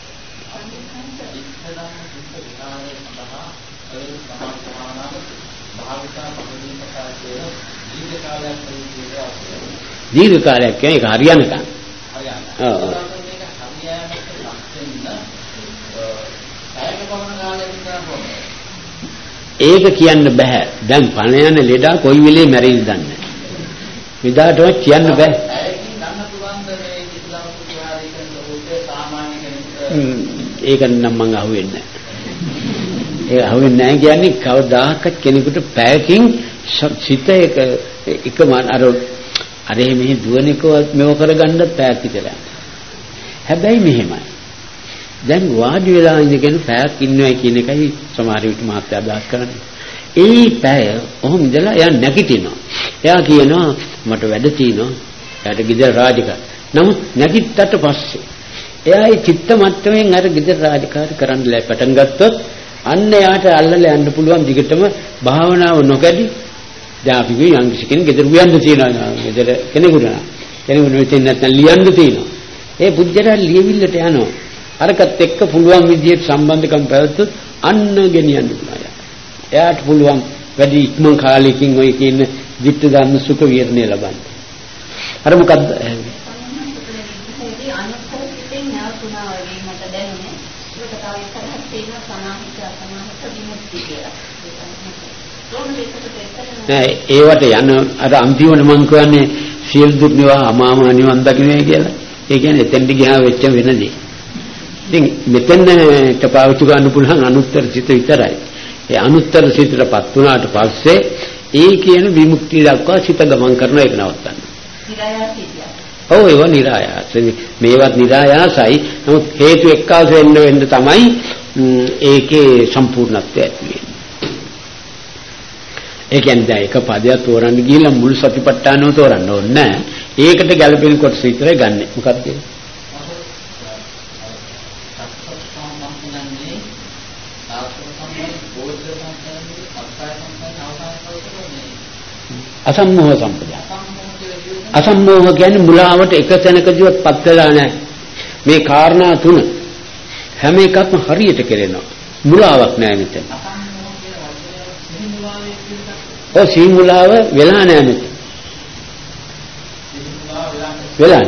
දීර්ඝ කාලයක් කියන්නේ ඒක හරියනකම්. ඔව් ඔව්. ඒක කියන්න බෑ. දැන් පණ යන ලෙඩා කොයි වෙලේ මැරෙයිද දන්නේ නැහැ. විදාටවත් කියන්න බෑ. ඒක නම් මම අහුවෙන්නේ නැහැ. ඒ අහුවෙන්නේ නැහැ කියන්නේ කවදාකවත් කෙනෙකුට පැයකින් සිත එක එකම අර අර මේ දුවනිකව මෙව කරගන්න පැයක් විතරයි. හැබැයි මෙහෙමයි. දැන් වාඩි වෙලා ඉඳගෙන පැයක් ඉන්නවයි කියන එකයි සමහර විට මාත්‍ය අදහස් කරන්නේ. ඒ පැය ඔහොම ඉඳලා එයා නැගිටිනවා. එයා කියනවා මට වැඩ තියෙනවා. එයාට ගෙදර රාජකාරී. නමුත් නැගිට්ටට පස්සේ එයා ඒ චිත්ත මට්ටමින් අර ගෙදර රාජකාරී කරන්න ලෑ පටන් ගත්තොත් අන්න එයාට අල්ලලා යන්න පුළුවන් දිගටම භාවනාව නොකඩි. දැන් අපි කියු යම් කෙනෙක් ගෙදර උයන්ද තියනවා. ගෙදර කෙනෙකුට නා. කෙනෙකුට මෙතෙන් නැත්නම් ලියන්න තියෙනවා. ඒ පුජ්‍යරා ලියවිල්ලට යනවා. අරකට එක්ක පුළුවන් විදිහට සම්බන්ධකම් පැවතුත් අන්න ගෙනියන්න පුළුවන්. එයාට පුළුවන් වැඩි ඉක්මන් කාලයකින් ඔය කියන ධිට්ඨ ධර්ම සුඛ විහරණය ලබන්න. අර මොකද්ද? ඒවට යන අර අන්තිමට මම කියන්නේ සියලු දුක් නිවා අමාම නිවන් දකින්නයි කියලා. ඒ කියන්නේ එතෙන්ට ගියා වෙච්ච වෙනදී. ඉතින් මෙතනට පාවිච්චි කරන්න පුළුවන් අනුත්තර සිත විතරයි. ඒ අනුත්තර සිතටපත් වුණාට පස්සේ ඒ කියන විමුක්තිය දක්වා සිත ගමන් කරන එක නවත්තන්න. නිරායාසයි. ඔව් ඒක නිරායාසයි. මේවත් නිරායාසයි. නමුත් හේතු එක්කාස වෙන්න වෙන්න තමයි ඒකේ සම්පූර්ණත්වය ඇති වෙන්නේ. ඒ කියන්නේ එක පදයක් තෝරන්න ගිහලා මුළු සතිපට්ඨානම තෝරන්න ඕනේ නැහැ. ඒකට ගැළපෙන කොටස විතරයි ගන්නෙ. මොකක්ද ඒක? අසම්මෝහ සම්පදා. අසම්මෝහ කියන්නේ මුලාවට එක තැනකදීවත් පත් වෙලා නැහැ. මේ කාරණා තුන හැම එකක්ම හරියට කෙරෙනවා. මුලාවක් නැහැ මෙතන. ඔය සීමුලාව වෙලා නැහැ මෙතන. වෙලා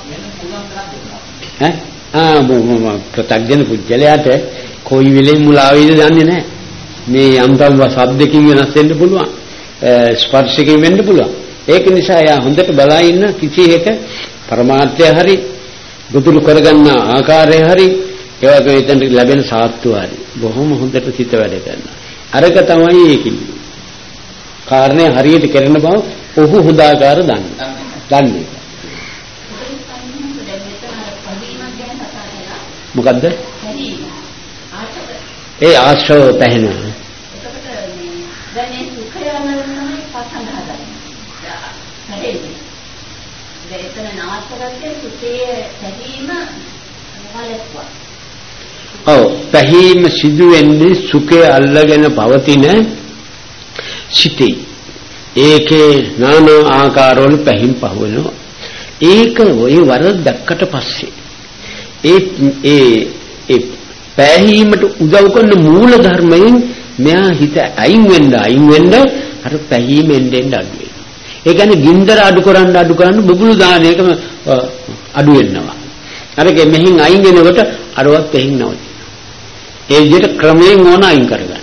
නැහැ. ආ මොම ප්‍රත්‍යඥ පුජ්‍යලයට කොයි වෙලෙම මුලා වේද දන්නේ නැහැ. මේ යම්තම් ශබ්දකින් වෙනස් වෙන්න පුළුවන්. ස්පර්ශකින් වෙන්න පුළුවන්. ඒක නිසා යා හොඳට බලා ඉන්න කිසි එක පරමාර්ථය හරි බුදුරු කරගන්න ආකාරය හරි ඒ වගේ එතන ලැබෙන සාත්තු හරි බොහොම හොඳට සිත වැඩ කරනවා. අරක තමයි ඒකින්. කාරණේ හරියට කරන බව ඔහු හොදාකාර දන්නේ. දන්නේ. මොකද්ද? ඒ ආශ්‍රව පැහැෙනවා. ඔව් පැහැීම සිදු වෙන්නේ සුඛය අල්ලගෙන පවතින සිටේ. ඒකේ নানা ආකාරවල පැහැීම් පහවෙනවා. ඒක ඔය වරද දැක්කට පස්සේ ඒ ඒ ඒ පැහැීමට උදව් කරන මූල ධර්මයෙන් මෙයා හිත අයින් වෙන්න අයින් වෙන්න අර පැහිමෙන් දෙන්න අඩු වෙනවා. ඒ කියන්නේ ගින්දර අඩු කරන්න අඩු කරන්න බුබුලු දාන එකම අඩු වෙනවා. අරක මෙහින් අයින් වෙනකොට අරවත් එහින් නවතිනවා. ඒ විදිහට ක්‍රමයෙන් ඕන අයින් කරගන්න.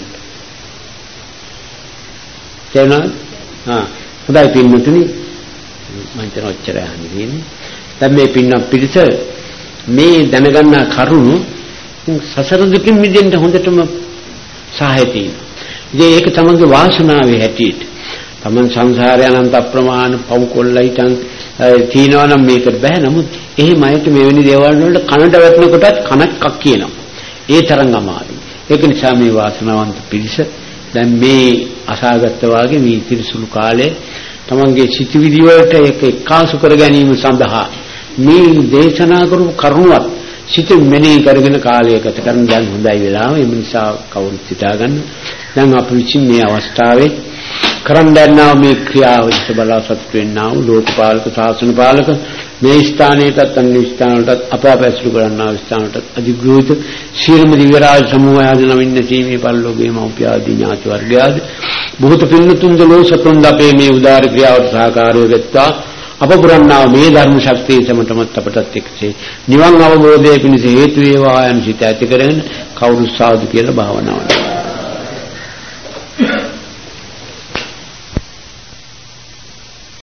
තේරුණාද? ආ හොඳයි පින්නතුනි මම හිතන ඔච්චර යන්නේ. දැන් මේ පින්න පිළිස මේ දැනගන්න කරුණු සසර දුකින් මිදෙන්න හොඳටම සහාය තියෙනවා. ඉතින් ඒක තමයි වාසනාවේ හැටියට. තමන් සංසාරය අනන්ත අප්‍රමාණ පව් කොල්ලයිටන් තියනවා නම් මේකට බෑ. නමුත් එහෙම අයට මෙවැනි දේවල් වලට කනට වැටෙනකොටත් කනක් කියනවා. ඒ තරම් අමාරුයි. ඒක නිසා මේ වාසනාවන්ත පිරිස දැන් මේ අසාගත වාගේ මේ තිරිසුළු කාලේ තමන්ගේ සිතිවිලි වලට ඒක එකාසු කර ගැනීම සඳහා මේ දේශනා කරපු කරුණවත් සිත මෙනෙහි කරගෙන කාලය ගත කරන දැන් හොඳයි වෙලාව. ඒ නිසා කවුරුත් හිතාගන්න. දැන් අපි විසින් මේ අවස්ථාවේ කරන් දැන්නා මේ ක්‍රියාව ඉස්ස බලාසත් වෙන්නා වූ ලෝකපාලක ශාසන පාලක මේ ස්ථානයටත් අන්‍ය ස්ථානවලටත් අප අප ඇසුරු කරන්නා ස්ථානවලටත් අධිග්‍රහිත ශීර්ම දිව්‍ය රාජ සමූහය නමින් නැසීමේ පරිලෝකයේ මෞපිය ආදී ඥාති වර්ගයාද බොහෝත පින්නතුන් දලෝසතුන් අපේ මේ උදාර ක්‍රියාවට සහකාරය වෙත්වා අප පුරන්නා මේ ධර්ම ශක්තිය සමටමත් අපටත් එක්සේ නිවන් අවබෝධයේ පිණිස හේතු වේවා යන සිත ඇති කරගෙන කවුරු සාදු කියලා භාවනාව